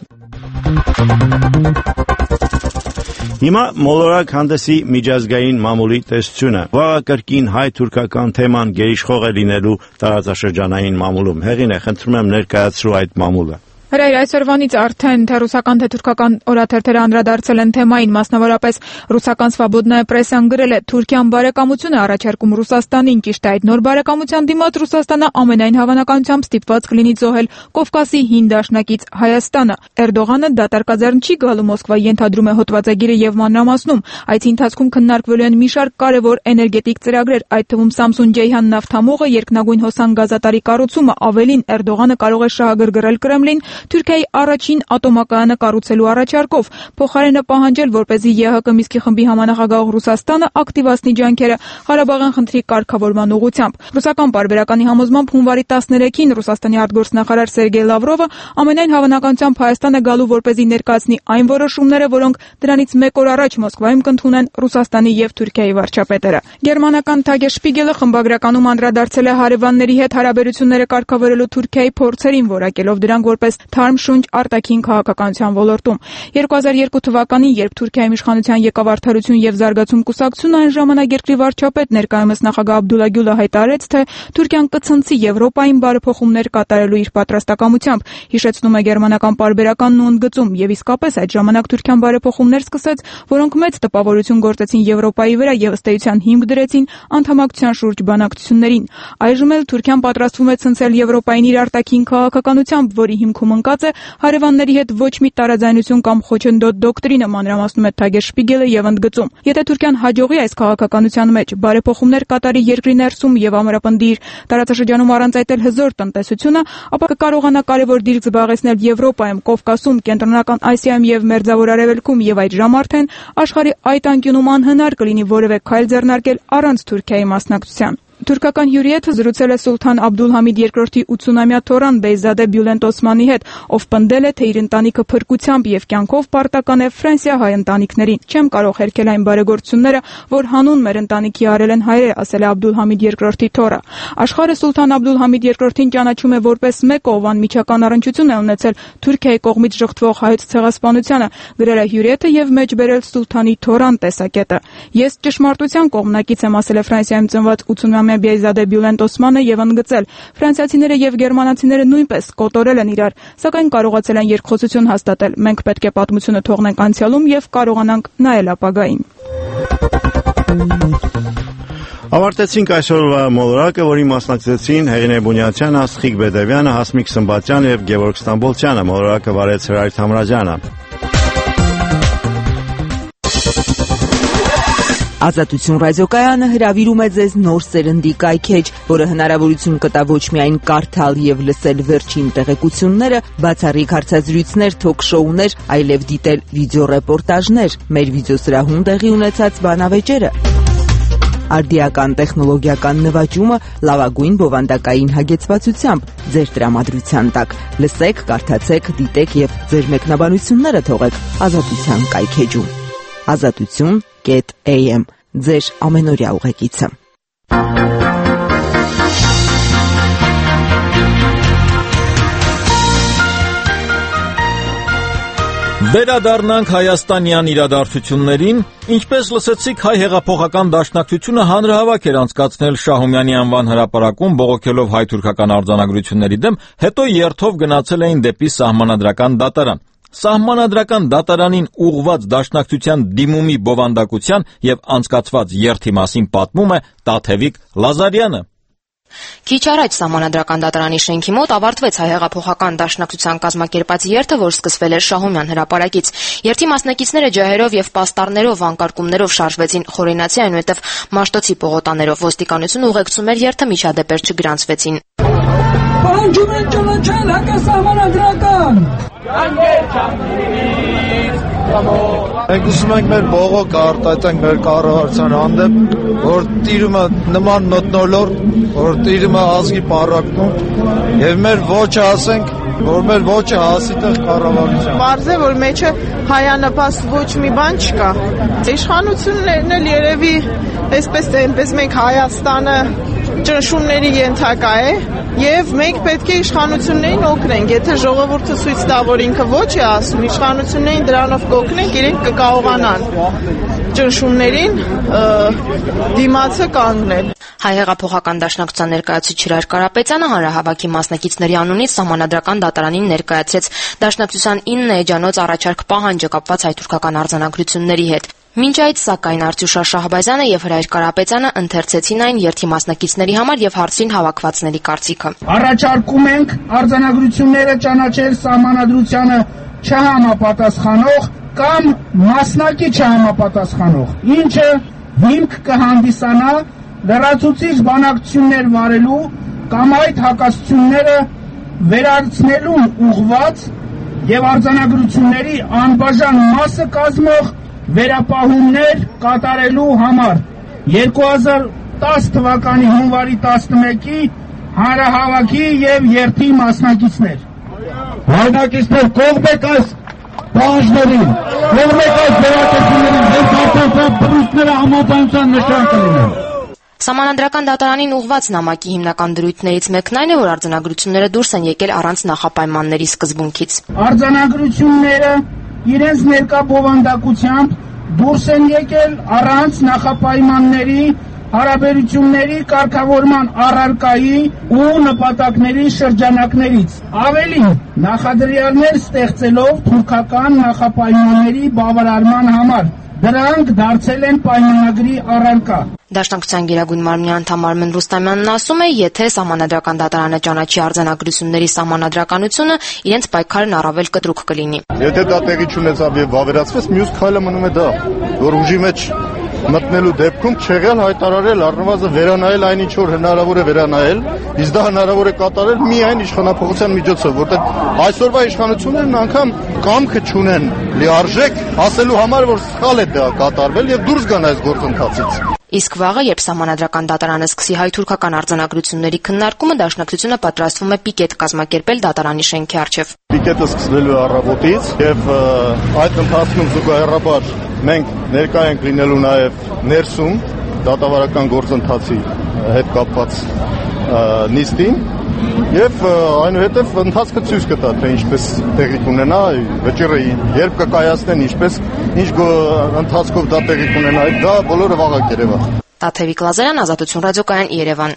Հիմա մոլորակ հանդեսի միջազգային մամուլի տեսությունը։ Վաղը կրկին հայ-թուրքական թեման գերիշխող է լինելու տարածաշրջանային մամուլում։ Հեղին է, խնդրում եմ ներկայացրու այդ մամուլը։ Հրայր, այսօրվանից արդեն թե ռուսական թե թուրքական օրաթերթերը անդրադարձել են թեմային, մասնավորապես ռուսական Սվաբոդնայա պրեսան գրել է. Թուրքիան բարեկամություն է առաջարկում Ռուսաստանին, ճիշտ է, այդ նոր բարեկամության դիմաց Ռուսաստանը ամենայն հավանականությամբ ստիպված կլինի զոհել Կովկասի հին դաշնակից Հայաստանը։ Էրդողանը դատարկաձեռն չի գալու Մոսկվայի, ենթադրում է հոդվածագիրը եւ մանրամասնում։ Այդ ընթացքում քննարկվելու են մի շարք կարևոր էներգետիկ ծրագրեր, այդ թվում Samsun Ceyhan նավթամուղը, երկնագույն հոսանք գազատարի կառուցումը, ավելին Էրդողանը կարող է շահագրգռել Կրեմլին Թուրքիայի առաջին ատոմակայանը կառուցելու առաջարկով, փոխարենը պահանջել, որպեսզի ԵՀԿ Միսկի խմբի համանախագահող Ռուսաստանը ակտիվացնի ջանքերը Ղարաբաղյան խնդրի կարգավորման ուղղությամբ։ Ռուսական պարբերականի համոզմամբ հունվարի տասներեքին Ռուսաստանի արտգործնախարար Սերգեյ Լավրովը ամենայն հավանականությամբ Հայաստան է գալու, որպեսզի ներկայացնի այն որոշումները, որոնք դրանից մեկ օր առաջ Մոսկվայում կընդունեն Ռուսաստանի եւ Թուրքիայի վարչապետերը։ Գերմանական Թագեշպիգելը խմբագրականում անդրադարձել է հարևանների հետ հարաբերությունները կարգավորելու Թուրքիայի փորձերին, որակելով դրանք որպես թարմ շունչ արտաքին քաղաքականության ոլորտում։ երկու հազար երկու թվականին, երբ Թուրքիայի իշխանության եկավ Արդարություն եւ զարգացում կուսակցությունը, այն ժամանակ երկրի վարչապետ ներկայումս նախագահ Աբդուլլա Գյուլը հայտարարեց, թե Թուրքիան կցնցի Եվրոպային բարեփոխումներ կատարելու իր պատրաստակամությամբ, հիշեցնում է գերմանական պարբերականն ու ընդգծում, եւ իսկապես այդ ժամանակ Թուրքիան բարեփոխումներ սկսեց, որոնք մեծ տպավորություն գործեցին Եվրոպայի վրա եւ ըստ էության հիմք դրեցին անդամակցության շուրջ բանակցություններին։ Այժմ էլ Թուրքիան պատրաստվում է ցնցել Եվրոպային իր արտաքին քաղաքականությամբ, որի հիմքում ընկած է հարևանների հետ ոչ մի տարաձայնություն կամ խոչընդոտ դոկտրինը, մանրամասնում է Թագեշպիգելը եւ ընդգծում. Եթե Թուրքիան հաջողի այս քաղաքականության մեջ բարեփոխումներ կատարի երկրի ներսում եւ ամրապնդի իր տարածաշրջանում առանց այդ էլ հզոր տնտեսությունը, ապա կկարողանա կարևոր դիրք զբաղեցնել Եվրոպայում, Կովկասում, Կենտրոնական Ասիայում եւ Մերձավոր Արևելքում եւ այդ ժամ արդեն աշխարհի այդ անկյունում անհնար կլինի որևէ քայլ ձեռնարկել առանց Թուրքիայի մասնակցության։ Թուրքական հյուրի հետ զրուցել է Սուլթան Աբդուլհամիդ երկրորդի ութսունամյա թորան Բեյզադե Բյուլենտ Օսմանի հետ, ով պնդել է, թե իր ընտանիքը փրկությամբ եւ կյանքով պարտական է ֆրանսիա-հայ ընտանիքներին։ Չեմ կարող հերքել այն բարեգործությունները, որ հանուն մեր ընտանիքի արել են հայերը, ասել է Աբդուլհամիդ երկրորդի թորը։ Աշխարհը Սուլթան Աբդուլհամիդ երկրորդին ճանաչում է որպես մեկ ով անմիջական առնչություն է ունեցել Թուրքիայի կողմից ժխտվող հայոց ցեղասպանությանը, գրել է հյուրիեթը եւ մեջ բերել Սուլթանի թորան տեսակետը։ Ես ճշմարտության կողմնակից եմ, ասել է Ֆրանսիայում ծնված ութսունամյա Բեյզադե Բյուլենտ Օսմանը եւ ընդգծել. ֆրանսիացիները եւ գերմանացիները նույնպես կոտորել են իրար, սակայն կարողացել են երկխոսություն հաստատել։ Մենք պետք է պատմությունը թողնենք անցյալում եւ կարողանանք նայել ապագային։ Ավարտեցինք այսօրվա մոլորակը, որի մասնակցեցին Հեղինե Բունյացյանը, Աստղիկ Բեդևյանը, Հասմիկ Սմբատյանը եւ Գևորգ Ստամբոլցյանը։ Մոլորակը վարեց Հրայր Թամրազյանը։ Ազատություն ռադիոկայանը հրավիրում է ձեզ նոր սերնդի կայքեջ, որը հնարավորություն կտա ոչ միայն կարդալ եւ լսել վերջին տեղեկությունները, բացառիկ հարցազրույցներ, թոք-շոուներ, այլև դիտել վիդեոռեպորտաժներ, մեր վիդեոսրահում տեղի ունեցած բանավեճերը, արդիական տեխնոլոգիական նվաճումը լավագույն բովանդակային հագեցվածությամբ ձեր տրամադրության տակ։ Լսեք, կարդացեք, դիտեք եւ ձեր մեկնաբանությունները թողեք Ազատության կայքեջում։ Ազատություն կետ էյ էմ ձեր ամենօրյա ուղեկիցը։ Վերադառնանք հայաստանյան իրադարձություններին, ինչպես լսեցիք, հայ հեղափոխական դաշնակցությունը հանրահավաք էր անցկացնել Շահումյանի անվան հրապարակում, բողոքելով հայ-թուրքական արձանագրությունների դեմ, հետո երթով գնացել էին դեպի սահմանադրական դատարան։ Սահմանադրական դատարանին ուղղված դաշնակցության դիմումի բովանդակության եւ անցկացված երթի մասին պատմում է Տաթևիկ Լազարյանը։ Քիչ առաջ Սահմանադրական դատարանի շենքի մոտ ավարտվեց հայ հեղափոխական դաշնակցության կազմակերպած երթը, որ սկսվել էր Շահումյան հրապարակից։ Երթի մասնակիցները ջահերով եւ պաստառներով, անկարգումներով շարժվեցին խորենացի, այնուհետև Մաշտոցի պողոտաներով։ Ոստիկանություն ուղեկցում էր երթը, միջադեպեր չգրանցվեցին։ Պահանջում են ճանաչել հակասահմանադրական։ Մենք ուզում ենք մեր բողոք արտահայտենք մեր կառավարության հանդեպ, որ տիրումը նման մթնոլորտ, որ տիրումը ազգի պառակտում եւ մեր ոչը ասենք, որ մեր ոչը հասի տեղ կառավարության։ Պարզ է, որ մեջը հայանպաստ ոչ մի բան չկա։ Իշխանություններն էլ երևի այսպես թե այնպես մենք Հայաստանը ճնշումների ենթակա է եւ մենք պետք է իշխանություններին օգնենք, եթե ժողովուրդը ցույց տա, որ ինքը ոչ է ասում, իշխանություններին դրանով կօգնենք, իրենք կկարողանան ճնշումներին դիմացը կանգնել։ Հայ հեղափոխական դաշնակցության ներկայացուցիչ Հրայր Կարապետյանը հանրահավաքի մասնակիցների անունից Սահմանադրական դատարանին ներկայացրեց դաշնակցության ինը էջանոց առաջարկ պահանջը կապված հայ-թուրքական արձանագրությունների հետ։ Մինչ այդ, սակայն, Արտյուշա Շահբազյանը եւ Հրայր Կարապետյանը ընթերցեցին այն երթի մասնակիցների համար եւ հարցին հավաքվածների կարծիքը։ Առաջարկում ենք արձանագրությունները ճանաչել Սահմանադրությանը չհամապատասխանող կամ մասնակի չհամապատասխանող, ինչը հիմք կհանդիսանա լրացուցիչ բանակցություններ վարելու կամ այդ հակասությունները վերացնելուն ուղղված եւ արձանագրությունների անբաժան մասը կազմող վերապահումներ կատարելու համար երկու հազար տասը թվականի հունվարի տասնմեկի հանրահավաքի եւ երթի մասնակիցներ։ Հայրենակիցներ, կողմեք այս պահանջներին, կողմեք այս վերակեցություններին, ձեր կարծիքով բռնությունները համաձայնության նշան կլինեն։ Սահմանադրական դատարանին ուղղված նամակի հիմնական դրույթներից մեկն այն է, որ արձանագրությունները դուրս են եկել առանց նախապայմանների սկզբունքից։ Արձանագրությունները իրենց ներկա բովանդակությամբ դուրս են եկել առանց նախապայմանների, հարաբերությունների կարգավորման առարկայի ու նպատակների շրջանակներից։ Ավելին, նախադրյալներ ստեղծելով թուրքական նախապայմանների բավարարման համար, դրանք դարձել են պայմանագրի առարկա։ Դաշնակցության Գերագույն մարմնի անդամ Արմեն Ռուստամյանն ասում է, եթե Սահմանադրական դատարանը ճանաչի արձանագրությունների սահմանադրականությունը, իրենց պայքարն առավել կտրուկ կլինի։ Եթե դա տեղի չունեցավ եւ վավերացվեց, մյուս քայլը մնում է դա, որ ուժի մեջ մտնելու դեպքում չեղյալ հայտարարել, առնվազն վերանայել այն ինչ որ հնարավոր է վերանայել, իսկ դա հնարավոր է կատարել միայն իշխանապողության միջոցով, որտեղ այսօրվա իշխանություններն անգամ կամքը չունեն լիարժեք ասելու համար, որ սխալ է դա կատարվել եւ դուրս գան այս գործընթացից։ Իսկ վաղը, երբ Սահմանադրական դատարանը սկսի հայ-թուրքական արձանագրությունների քննարկումը, դաշնակցությունը պատրաստվում է պիկետ կազմակերպել դատարանի շենքի առջև։ Պիկետը սկսվելու է առավոտից եւ այդ ընթացքում զուգահեռաբար մենք ներկայ ենք լինելու նաեւ ներսում դատավարական գործընթացի հետ կապված նիստին եւ այնուհետեւ ընթացքը ցույց կտա թե ինչպես տեղի կունենա վճիռը երբ կկայացնեն ինչպես ինչ ընթացքով դա տեղի կունենա դա բոլորը վաղը կերևա։ Տաթևիկ Լազարյան, Ազատություն ռադիոկայան, Երևան։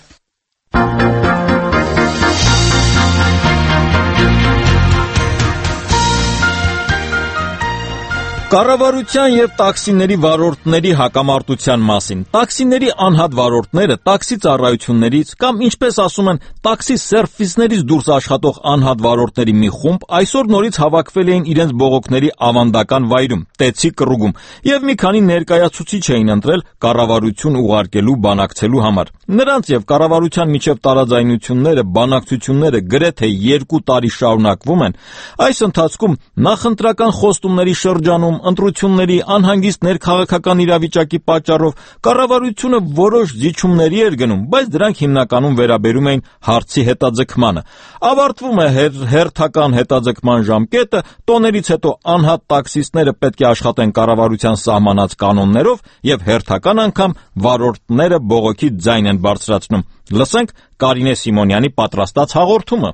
Կառավարության եւ տաքսիների վարորդների հակամարտության մասին։ Տաքսիների անհատ վարորդները տաքսի ծառայություններից կամ ինչպես ասում են, տաքսի սերվիսներից դուրս աշխատող անհատ վարորդների մի խումբ այսօր նորից հավաքվել էին իրենց բողոքների ավանդական վայրում՝ Տեցի կռուգում, եւ մի քանի ներկայացուցիչ էին ընտրել կառավարություն ուղարկելու բանակցելու համար։ Նրանց եւ կառավարության միջև տարաձայնությունները, բանակցությունները գրեթե երկու տարի շարունակվում են։ Այս ընթացքում նախընտրական խոստումների շրջանում ընտրությունների անհանգիստ ներքաղաքական իրավիճակի պատճառով կառավարությունը որոշ զիջումների էր գնում, բայց դրանք հիմնականում վերաբերում էին հարցի հետաձգմանը։ Ավարտվում է հեր, հերթական հետաձգման ժամկետը, տոներից հետո անհատ տաքսիստները պետք է աշխատեն կառավարության սահմանած կանոններով եւ հերթական անգամ վարորդները բողոքի ձայն են բարձրացնում։ Լսենք Կարինե Սիմոնյանի պատրաստած հաղորդումը։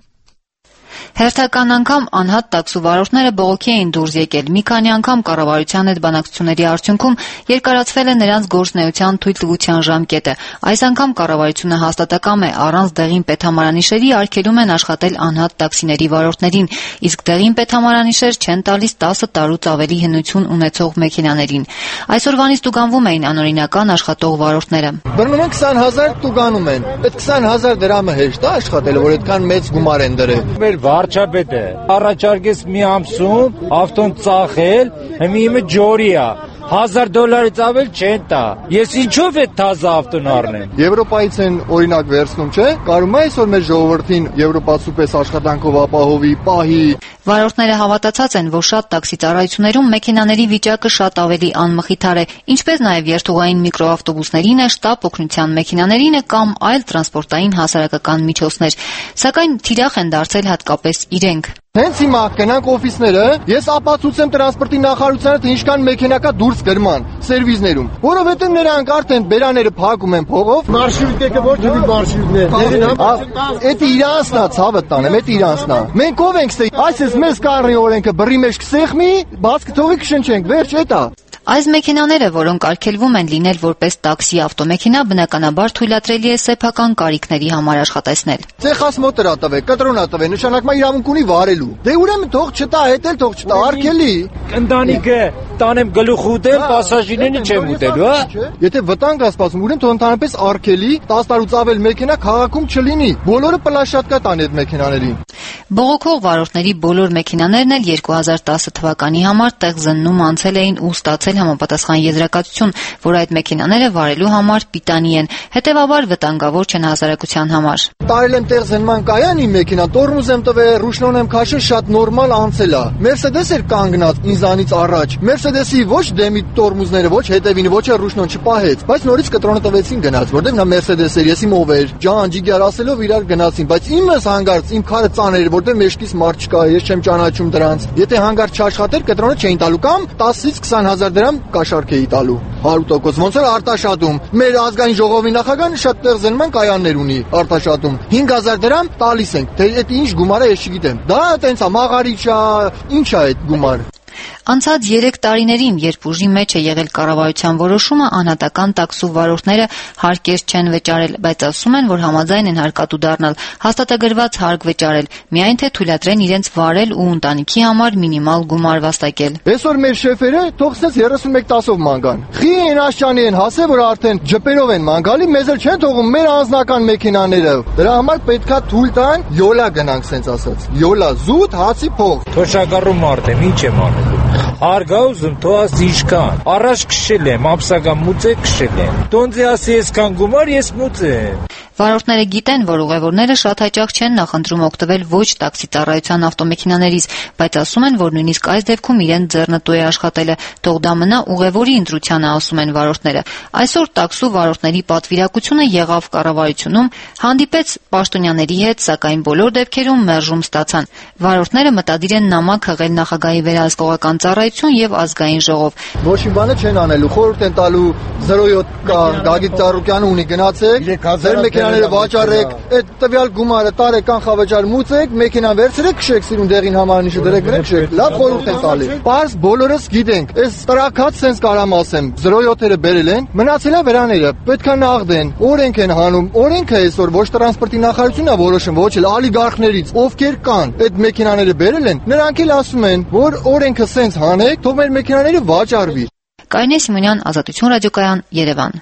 Հերթական անգամ անհատ տաքսու վարորդները բողոքի էին դուրս եկել։ Մի քանի անգամ կառավարության հետ բանակցությունների արդյունքում երկարացվել է նրանց գործունեության թույլտվության ժամկետը։ Այս անգամ կառավարությունը հաստատակամ է, առանց դեղին պետհամարանիշերի արգելում են աշխատել անհատ տաքսիների վարորդներին, իսկ դեղին պետհամարանիշեր չեն տալիս տասը տարուց ավելի հնություն ունեցող մեքենաներին։ Այսօրվանից տուգանվում էին անօրինական աշխատող վարորդները։ Բռնում են քսան հազար տուգանում են։ Այդ քսան հազար դրամը հեշտ է աշխատել, որ այդքան մեծ գումար են դրել։ Վարչապետը առաջարկեց մի ամսում ավտոն ծախել, հիմա ջորի է։ Հազար դոլարից ավել չեն տա։ Ես ինչով է թազա ավտոն առնեմ։ Եվրոպայից են օրինակ վերցնում, չէ՞։ Կարում է այսօր մեր ժողովրդին եվրոպացու պես աշխատանքով ապահովի, պահի։ Վարորդները հավատացած են, որ շատ տաքսի ծառայություններում մեքենաների վիճակը շատ ավելի անմխիթար է, ինչպես նաև երթուղային միկրոավտոբուսներին է, շտապ օգնության մեքենաներին է կամ այլ տրանսպորտային հասարակական միջոցներ, սակայն թիրախ են դարձել հատկապես իրենք։ Հենց հիմա գնանք օֆիսները, ես ապացուցեմ տրանսպորտի նախարարությանը, թե ինչքան մեքենա կա դուրս գրման սերվիզներում, որովհետև նրանք արդեն բերաները փակում են փողով։ Մարշրուտը ոչ մի մարշրուտն է։ Էդ իրանցնա ցավը տանեմ, էդ իրանցնա։ Մենք ով ենք, այսպես մեզ կառնի օրենքը բռի մեջ կսեղմի, բաց կթողի կշնչենք, վերջ էտա։ Այս մեքենաները, որոնք արգելվում են լինել որպես տաքսի ավտոմեքենա, բնականաբար թույլատրելի է սեփական կարիքների համար աշխատեցնել։ Ցեխաս մոտորա տվե, կտրոնա տվե, նշանակմա իրավունք ունի վարելու։ Դե ուրեմն թող չտա, հետ էլ թող չտա, արգելի։ Ընտանիքը տանեմ գլուխ ուտել, պասաժիրներին չեմ ուտելու, հա։ Եթե վտանգ է սպասում, ուրեմն թող ընդհանրապես արգելի, տասը տարուց ավել մեքենա քաղաքում չլինի։ Բոլորը պլաշատկա տան այդ մեքենաներին։ Բողոքող վարորդների բոլոր մեքենաներն էլ երկու հազար տասը թվականի համար տեղզննում անցել էին ու ստացել համապատասխան եզրակացություն, որ այդ մեքենաները վարելու համար պիտանի են, հետևաբար վտանգավոր չեն հասարակության համար։ Տարել եմ տեղզնման կայան իմ մեքենան, տորմուզ եմ տվել, ռուշնոն եմ քաշել, շատ նորմալ անցել է։ Մերսեդես էր կանգնած ինձանից առաջ։ Մերսեդեսի ոչ դեմի տորմուզները, ոչ հետևին, ոչ ռուշնոն չպահեց, բայց նորից կտրոնը տվեցին գնաց, որտեղ նա Մերսեդես էր, ես իմ ով էր, ջան ջիգար ասելով իրար գնացին, բայց իմս հանգարց իմ քարը ծանր էր, որտեղ մեջքից մարդ չկա, ես չեմ ճանաչում դրանց։ Եթե հանգարց չաշխատեր, կտրոնը չէին տալու կամ տասից քսան հազար դրամ կաշառք էի տալու հարյուր տոկոս ոնց որ արտաշատում մեր ազգային ժողովի նախագահան շատ տեղ զնման կայաններ ունի արտաշատում հինգ հազար դրամ տալիս ենք թե այդ ինչ գումար է ես չգիտեմ դա տենց է մաղարիչ է ինչ է այդ գումար Անցած երեք տարիներին, երբ ուժի մեջ է եղել կառավարության որոշումը, անհատական տաքսու վարորդները հարկեր չեն վճարել, բայց ասում են, որ համաձայն են հարկատու դառնալ, հաստատագրված հարկ վճարել, միայն թե թույլատրեն իրենց վարել ու ընտանիքի համար մինիմալ գումար վաստակել։ Այսօր մեր շեֆերը թողսես երեսունմեկ տասով մանգան։ Խի են աշճանի են հասել, որ արդեն ջպերով են մանգալի, մեզ էլ չեն թողում մեր անձնական մեքենաները։ Դրա համար պետքա թույլ տան, յոլա գնանք, սենց ասած։ Յոլա, զուտ, հացի փող։ Թոշակառու մարդ եմ, ինչ եմ անում։ Արգա ուզում թողած ինչքան։ Առաջ քշել եմ, ամսական մուծե քշել եմ։ Տոնձի ասի այսքան գումար, ես մուծեմ։ Վարորդները գիտեն, որ ուղևորները շատ հաճախ չեն նախընտրում օգտվել ոչ տաքսի ծառայության ավտոմեքենաներից, բայց ասում են, որ նույնիսկ այս դեպքում իրեն ձեռնտու է աշխատելը, թող դա մնա ուղևորի ընտրությանը, ասում են վարորդները։ Այսօր տաքսու վարորդների պատվիրակությունը եղավ կառավարությունում, հանդիպեց պաշտոնյաների հետ, սակայն բոլոր դեպքերում մերժում ստացան։ Վարորդները մտադիր են նամակ հղել նախագահի վերահսկողական ծառայություն եւ ազգային ժողով։ Ոչ մի բանը չեն անելու, խորհուրդ են տալու զրո յոթ կա, Գագիկ Ծառուկյանը ունի գնացեք, ձեր մեքենա մեքենաները վաճառեք, այդ տվյալ գումարը տարեք կանխավճար մուծեք, մեքենան վերցրեք, քշեք սիրուն դեղին համարնիշը դրեք վրա քշեք։ Լավ խորհուրդ են տալի։ Պարզ բոլորս գիտենք, այս տրակած sense կարամ ասեմ, զրո յոթերը բերել են, մնացելա վրաները պետք է նաղդեն, օրենք են հանում, օրենքը այսօր ոչ տրանսպորտի նախարարությունն է որոշում, ոչ էլ ալիգարխներից, ովքեր կան, այդ մեքենաները բերել են, նրանք էլ ասում են, որ օրենքը sense հանեք, թող մեր մեքենաները վաճառվի։ Կարինե Սիմոնյան, Ազատություն ռադիոկայան, Երևան։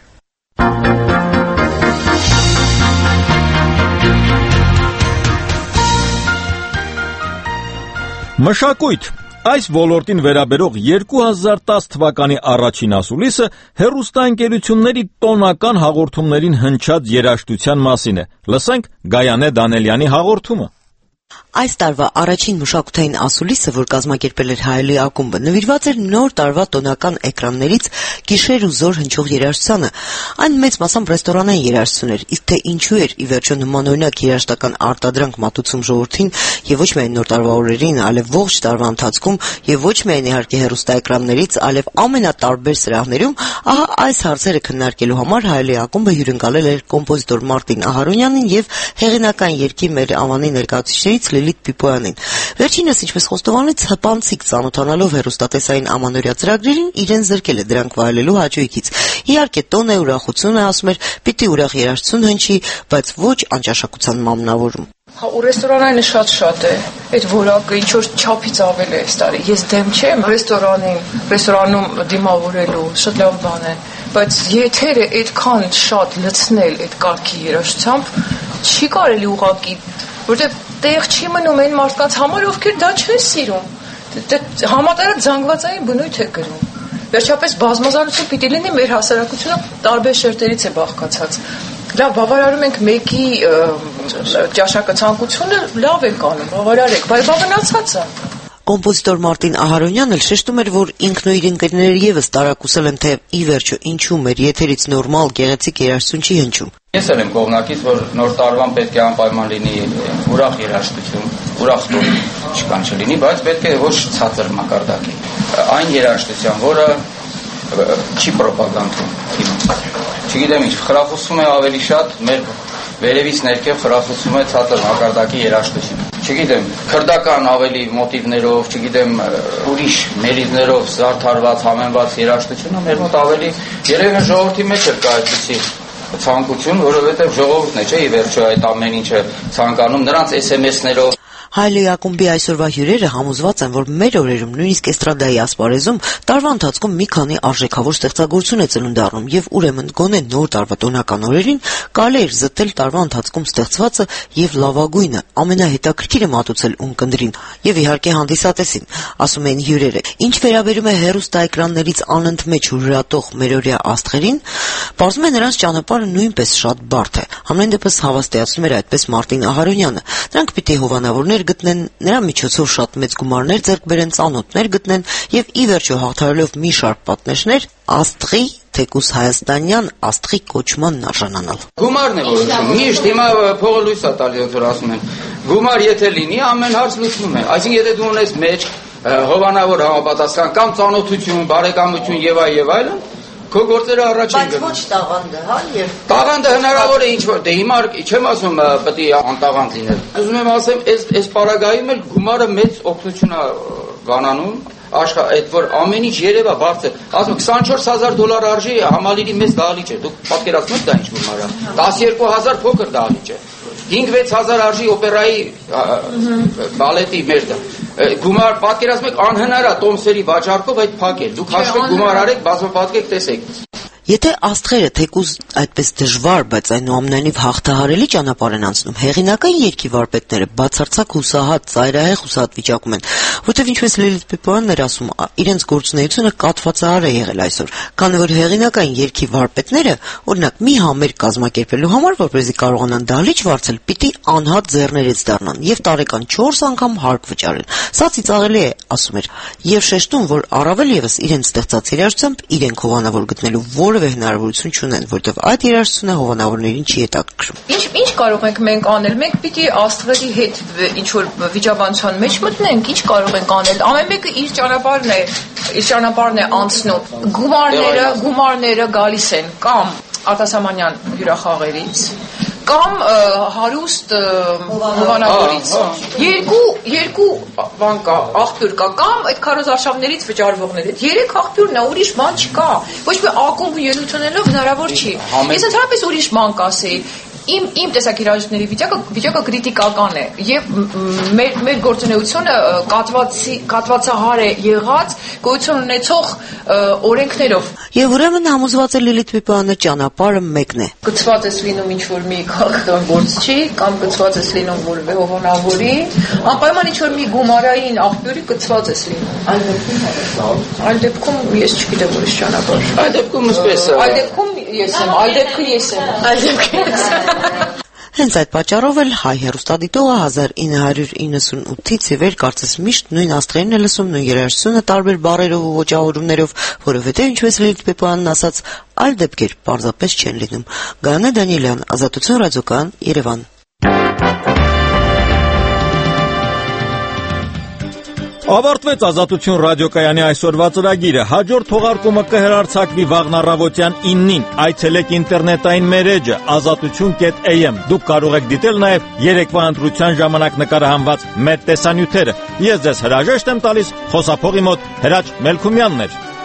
Մշակույթ։ Այս ոլորտին վերաբերող երկու հազար տասը թվականի առաջին ասուլիսը հեռուստաընկերությունների տոնական հաղորդումներին հնչած երաժշտության մասին է։ Լսենք Գայանե Դանելյանի հաղորդումը։ Այս տարվա առաջին մշակութային ասուլիսը, որ կազմակերպել էր Հայելի ակումբը, նվիրված էր նոր տարվա տոնական էկրաններից գիշեր ու զոր հնչող երաժշտությանը։ Այն մեծ մասամբ ռեստորանային երաժշտություն էր, իսկ թե ինչու էր ի վերջո նմանօրինակ երաժշտական արտադրանք մատուցում ժողովրդին եւ ոչ միայն նոր տարվա օրերին, այլև ողջ տարվա ընթացքում եւ ոչ միայն իհարկե հեռուստաէկրաններից, այլև ամենատարբեր սրահներում, ահա այս հարցերը քննարկելու համար Հայելի ակումբը հյուրընկալել էր կոմպոզիտոր Մարտին Ահարոնյանին եւ հեղինական երգի մեր անվանի ներկայացուցիչներից Լիլիթ Պիպոյանին։ Վերջինս, ինչպես խոստովանեց, հպանցիկ ծանոթանալով հեռուստատեսային ամանորյա ծրագրերին, իրեն զրկել է դրանք վայելելու հաճույքից։ Իհարկե, տոն է, ուրախություն է, ասում էր, պիտի ուրախ երաժշտություն հնչի, բայց ոչ անճաշակության մամնավորում։ Հա, ու ռեստորանային շատ-շատ է, այդ որակը ինչ որ չափից ավել է այս տարի։ Ես դեմ չեմ ռեստորանին, ռեստորանում դիմավորելու, շատ լավ բան է, բայց եթերը այդքան շատ լցնել այդ կարգի երաժշտությամբ չի կարելի ուղղակի, որտեղ տեղ չի մնում այն մարդկանց համար, ովքեր դա չեն սիրում։ Համատարած զանգվածային բնույթ է կրում։ Վերջապես բազմազանություն պիտի լինի, մեր հասարակությունը տարբեր շերտերից է բաղկացած։ Լավ, բավարարում ենք մեկի ճաշակը ցանկությունը, լավ ենք անում, բավարարեք, բայց բավնացած է։ Կոմպոզիտոր Մարտին Ահարոնյանն էլ շեշտում էր, որ ինքն ու իր ընկերները եւս տարակուսել են, թե ի վերջո ինչու մեր եթերից նորմալ գեղեցիկ երաժշտություն չի հնչում։ Ես էլ եմ կողմնակից, որ նոր տարվան պետք է անպայման լինի ուրախ երաժշտություն, ուրախ տոն չկան չլինի, բայց պետք է ոչ ցածր մակարդակի։ Այն երաժշտության, որը չի պրոպագանդում թիմը։ Չգիտեմ ինչ, խրախուսում է ավելի շատ մեր վերևից ներքև խրախուսում է ցածր մակարդակի երաժշտություն։ Չգիտեմ, քրդական ավելի մոտիվներով, չգիտեմ, ուրիշ մերիզներով զարդարված, համեմված երաժշտությունը մեր մոտ ավելի երևի ժողովրդի մեջ էր կա այդպիսի ցանկություն, որովհետև ժողովուրդն է, չէ՞, ի վերջո այդ ամեն ինչը ցանկանում, նրանց էս էմ էս-ներով Հայելի ակումբի այսօրվա հյուրերը համոզված են, որ մեր օրերում նույնիսկ էստրադայի ասպարեզում տարվա ընթացքում մի քանի արժեքավոր ստեղծագործություն է ծնունդ առնում եւ ուրեմն գոնե նոր տարվա տոնական օրերին կարելի է զտել տարվա ընթացքում ստեղծվածը եւ լավագույնը, ամենահետաքրքիրը մատուցել ունկնդրին եւ իհարկե հանդիսատեսին, ասում են հյուրերը։ Ինչ վերաբերում է հեռուստաէկրաններից անընդմեջ հուրատող մերօրյա աստղերին, պարզվում է նրանց ճանապարհը նույնպես շատ բարդ է։ Համենայն դեպս հավաստիացնում էր այդպես Մարտին Ահարոնյանը։ Նրանք պիտի հովանավորներ գտնեն, նրա միջոցով շատ մեծ գումարներ ձեռք բերեն, ծանոթներ գտնեն եւ ի վերջո հաղթարելով մի շարք պատնեշներ աստղի, թեկուս հայաստանյան աստղի կոչմանն արժանանալ։ Գումարն է որոշում։ Միշտ հիմա փողը լույս է տալի, ոնց որ ասում են։ Գումար եթե լինի, ամեն հարց լուծվում է։ Այսինքն եթե դու ունես մեջ հովանավոր համապատասխան կամ ծանոթություն, բարեկամություն եւ այ եւ այլն, քո գործերը առաջ են գնում։ Բայց ոչ տաղանդը, հա, եւ Տաղանդը հնարավոր է ինչ որ, դե հիմա չեմ ասում պետք է անտաղանդ լինել։ Ուզում եմ ասեմ, այս այս պարագայում էլ գումարը մեծ օգնություն է բանանում, աշխա այդ որ ամեն ինչ երևա բարձր։ Ասում քսանչորս հազար դոլար արժի համալիրի մեծ դահլիճ է։ Դուք պատկերացնում եք դա ինչ գումար է։ տասներկու հազար փոքր դահլիճ է։ հինգ-վեց հազար արժի օպերայի բալետի մերդը։ Գումար պատկերացնում եք անհնար է տոմսերի վաճառքով այդ փակել։ Դուք հաշվեք գումար արեք, բազմապատկեք, տեսեք։ Եթե աստղերը թեկուզ այդպես դժվար, բայց այնուամենայնիվ հաղթահարելի ճանապարհ են անցնում, հեղինակային երգի վարպետները բացարձակ հուսահատ, ծայրահեղ հուսահատ վիճակում են, որտեղ ինչպես Լիլիթ Պիպոյանն էր ասում, իրենց գործունեությունը կաթվածահար է եղել այսօր, քանի որ հեղինակային երգի վարպետները, օրինակ, մի համերգ կազմակերպելու համար, որպեսզի կարողանան դահլիճ վարձել, պիտի անհատ ձեռներից դառնան եւ տարեկան չորս անգամ հարկ վճարեն։ Սա ծիծաղելի է, ասում էր, եւ շեշտում, որ առավել եւս իրենց ստեղծած երաժշտությամբ իրենք հովանավոր գտնելու որևէ հնարավորություն չունեն, որտեղ այդ երաժշտությունը հովանավորներին չի հետաքրքրում։ Ինչ ինչ կարող ենք մենք անել։ Մենք պիտի աստղերի հետ ինչ որ վիճաբանության մեջ մտնենք, ինչ կարող ենք անել։ Ամեն մեկը իր ճանապարհն է, իր ճանապարհն է անցնում։ Գումարները, գումարները գալիս են կամ արտասահմանյան հյուրախաղերից, կամ հարուստ հովանավորից։ Երկու երկու բան կա, աղբյուր կա, կամ այդ քարոզարշավներից վճարվողներ։ Այդ երեք աղբյուրն է, ուրիշ բան չկա։ Ոչ մի ակումբ ելույթունելով հնարավոր չի։ Ես ընդհանրապես ուրիշ բան կասեի։ Իմ իմ տեսակ իրավիճակների վիճակը վիճակը քրիտիկական է եւ մեր մեր գործունեությունը կատվածի կատվածահար է եղած գոյություն ունեցող օրենքներով։ Եվ ուրեմն համոզված է Լիլիթ Պիպյանը ճանապարհը մեկն է։ Գծված է լինում ինչ որ մի քաղաքական գործչի կամ գծված է լինում որևէ հովանավորի, անպայման ինչ որ մի գումարային աղբյուրի գծված է լինում։ Այլ դեպքում ես չգիտեմ ուրիշ ճանապարհ։ Այլ դեպքում ըսպես այլ դեպքում ես եմ, այլ դեպքը ես եմ, այլ դեպքը ես եմ։ Հենց այդ պատճառով էլ հայ հեռուստադիտողը հազար ինը հարյուր իննսունութից ի վեր կարծես միշտ նույն աստղերն է լսում, նույն երաժշտությունը տարբեր բառերով ու ոճավորումներով, որովհետև ինչպես Լիլիթ Պիպյանն ասաց, այլ դեպքեր պարզապես չեն լինում։ Գայանե Դանիելյան, Ազատություն ռադիոկայան, Երևան։ Ավարտվեց Ազատություն ռադիոկայանի այսօրվա ծրագիրը։ Հաջորդ թողարկումը կհեռարձակվի վաղն առավոտյան իննին։ Այցելեք ինտերնետային մեր էջը ազատություն կետ էյ էմ։ Դուք կարող եք դիտել նաև երեկվա ընտրության ժամանակ նկարահանված մեր տեսանյութերը։ Ես ձեզ հրաժեշտ եմ տալիս խոսափողի մոտ Հրաչ Մելքումյանն էր։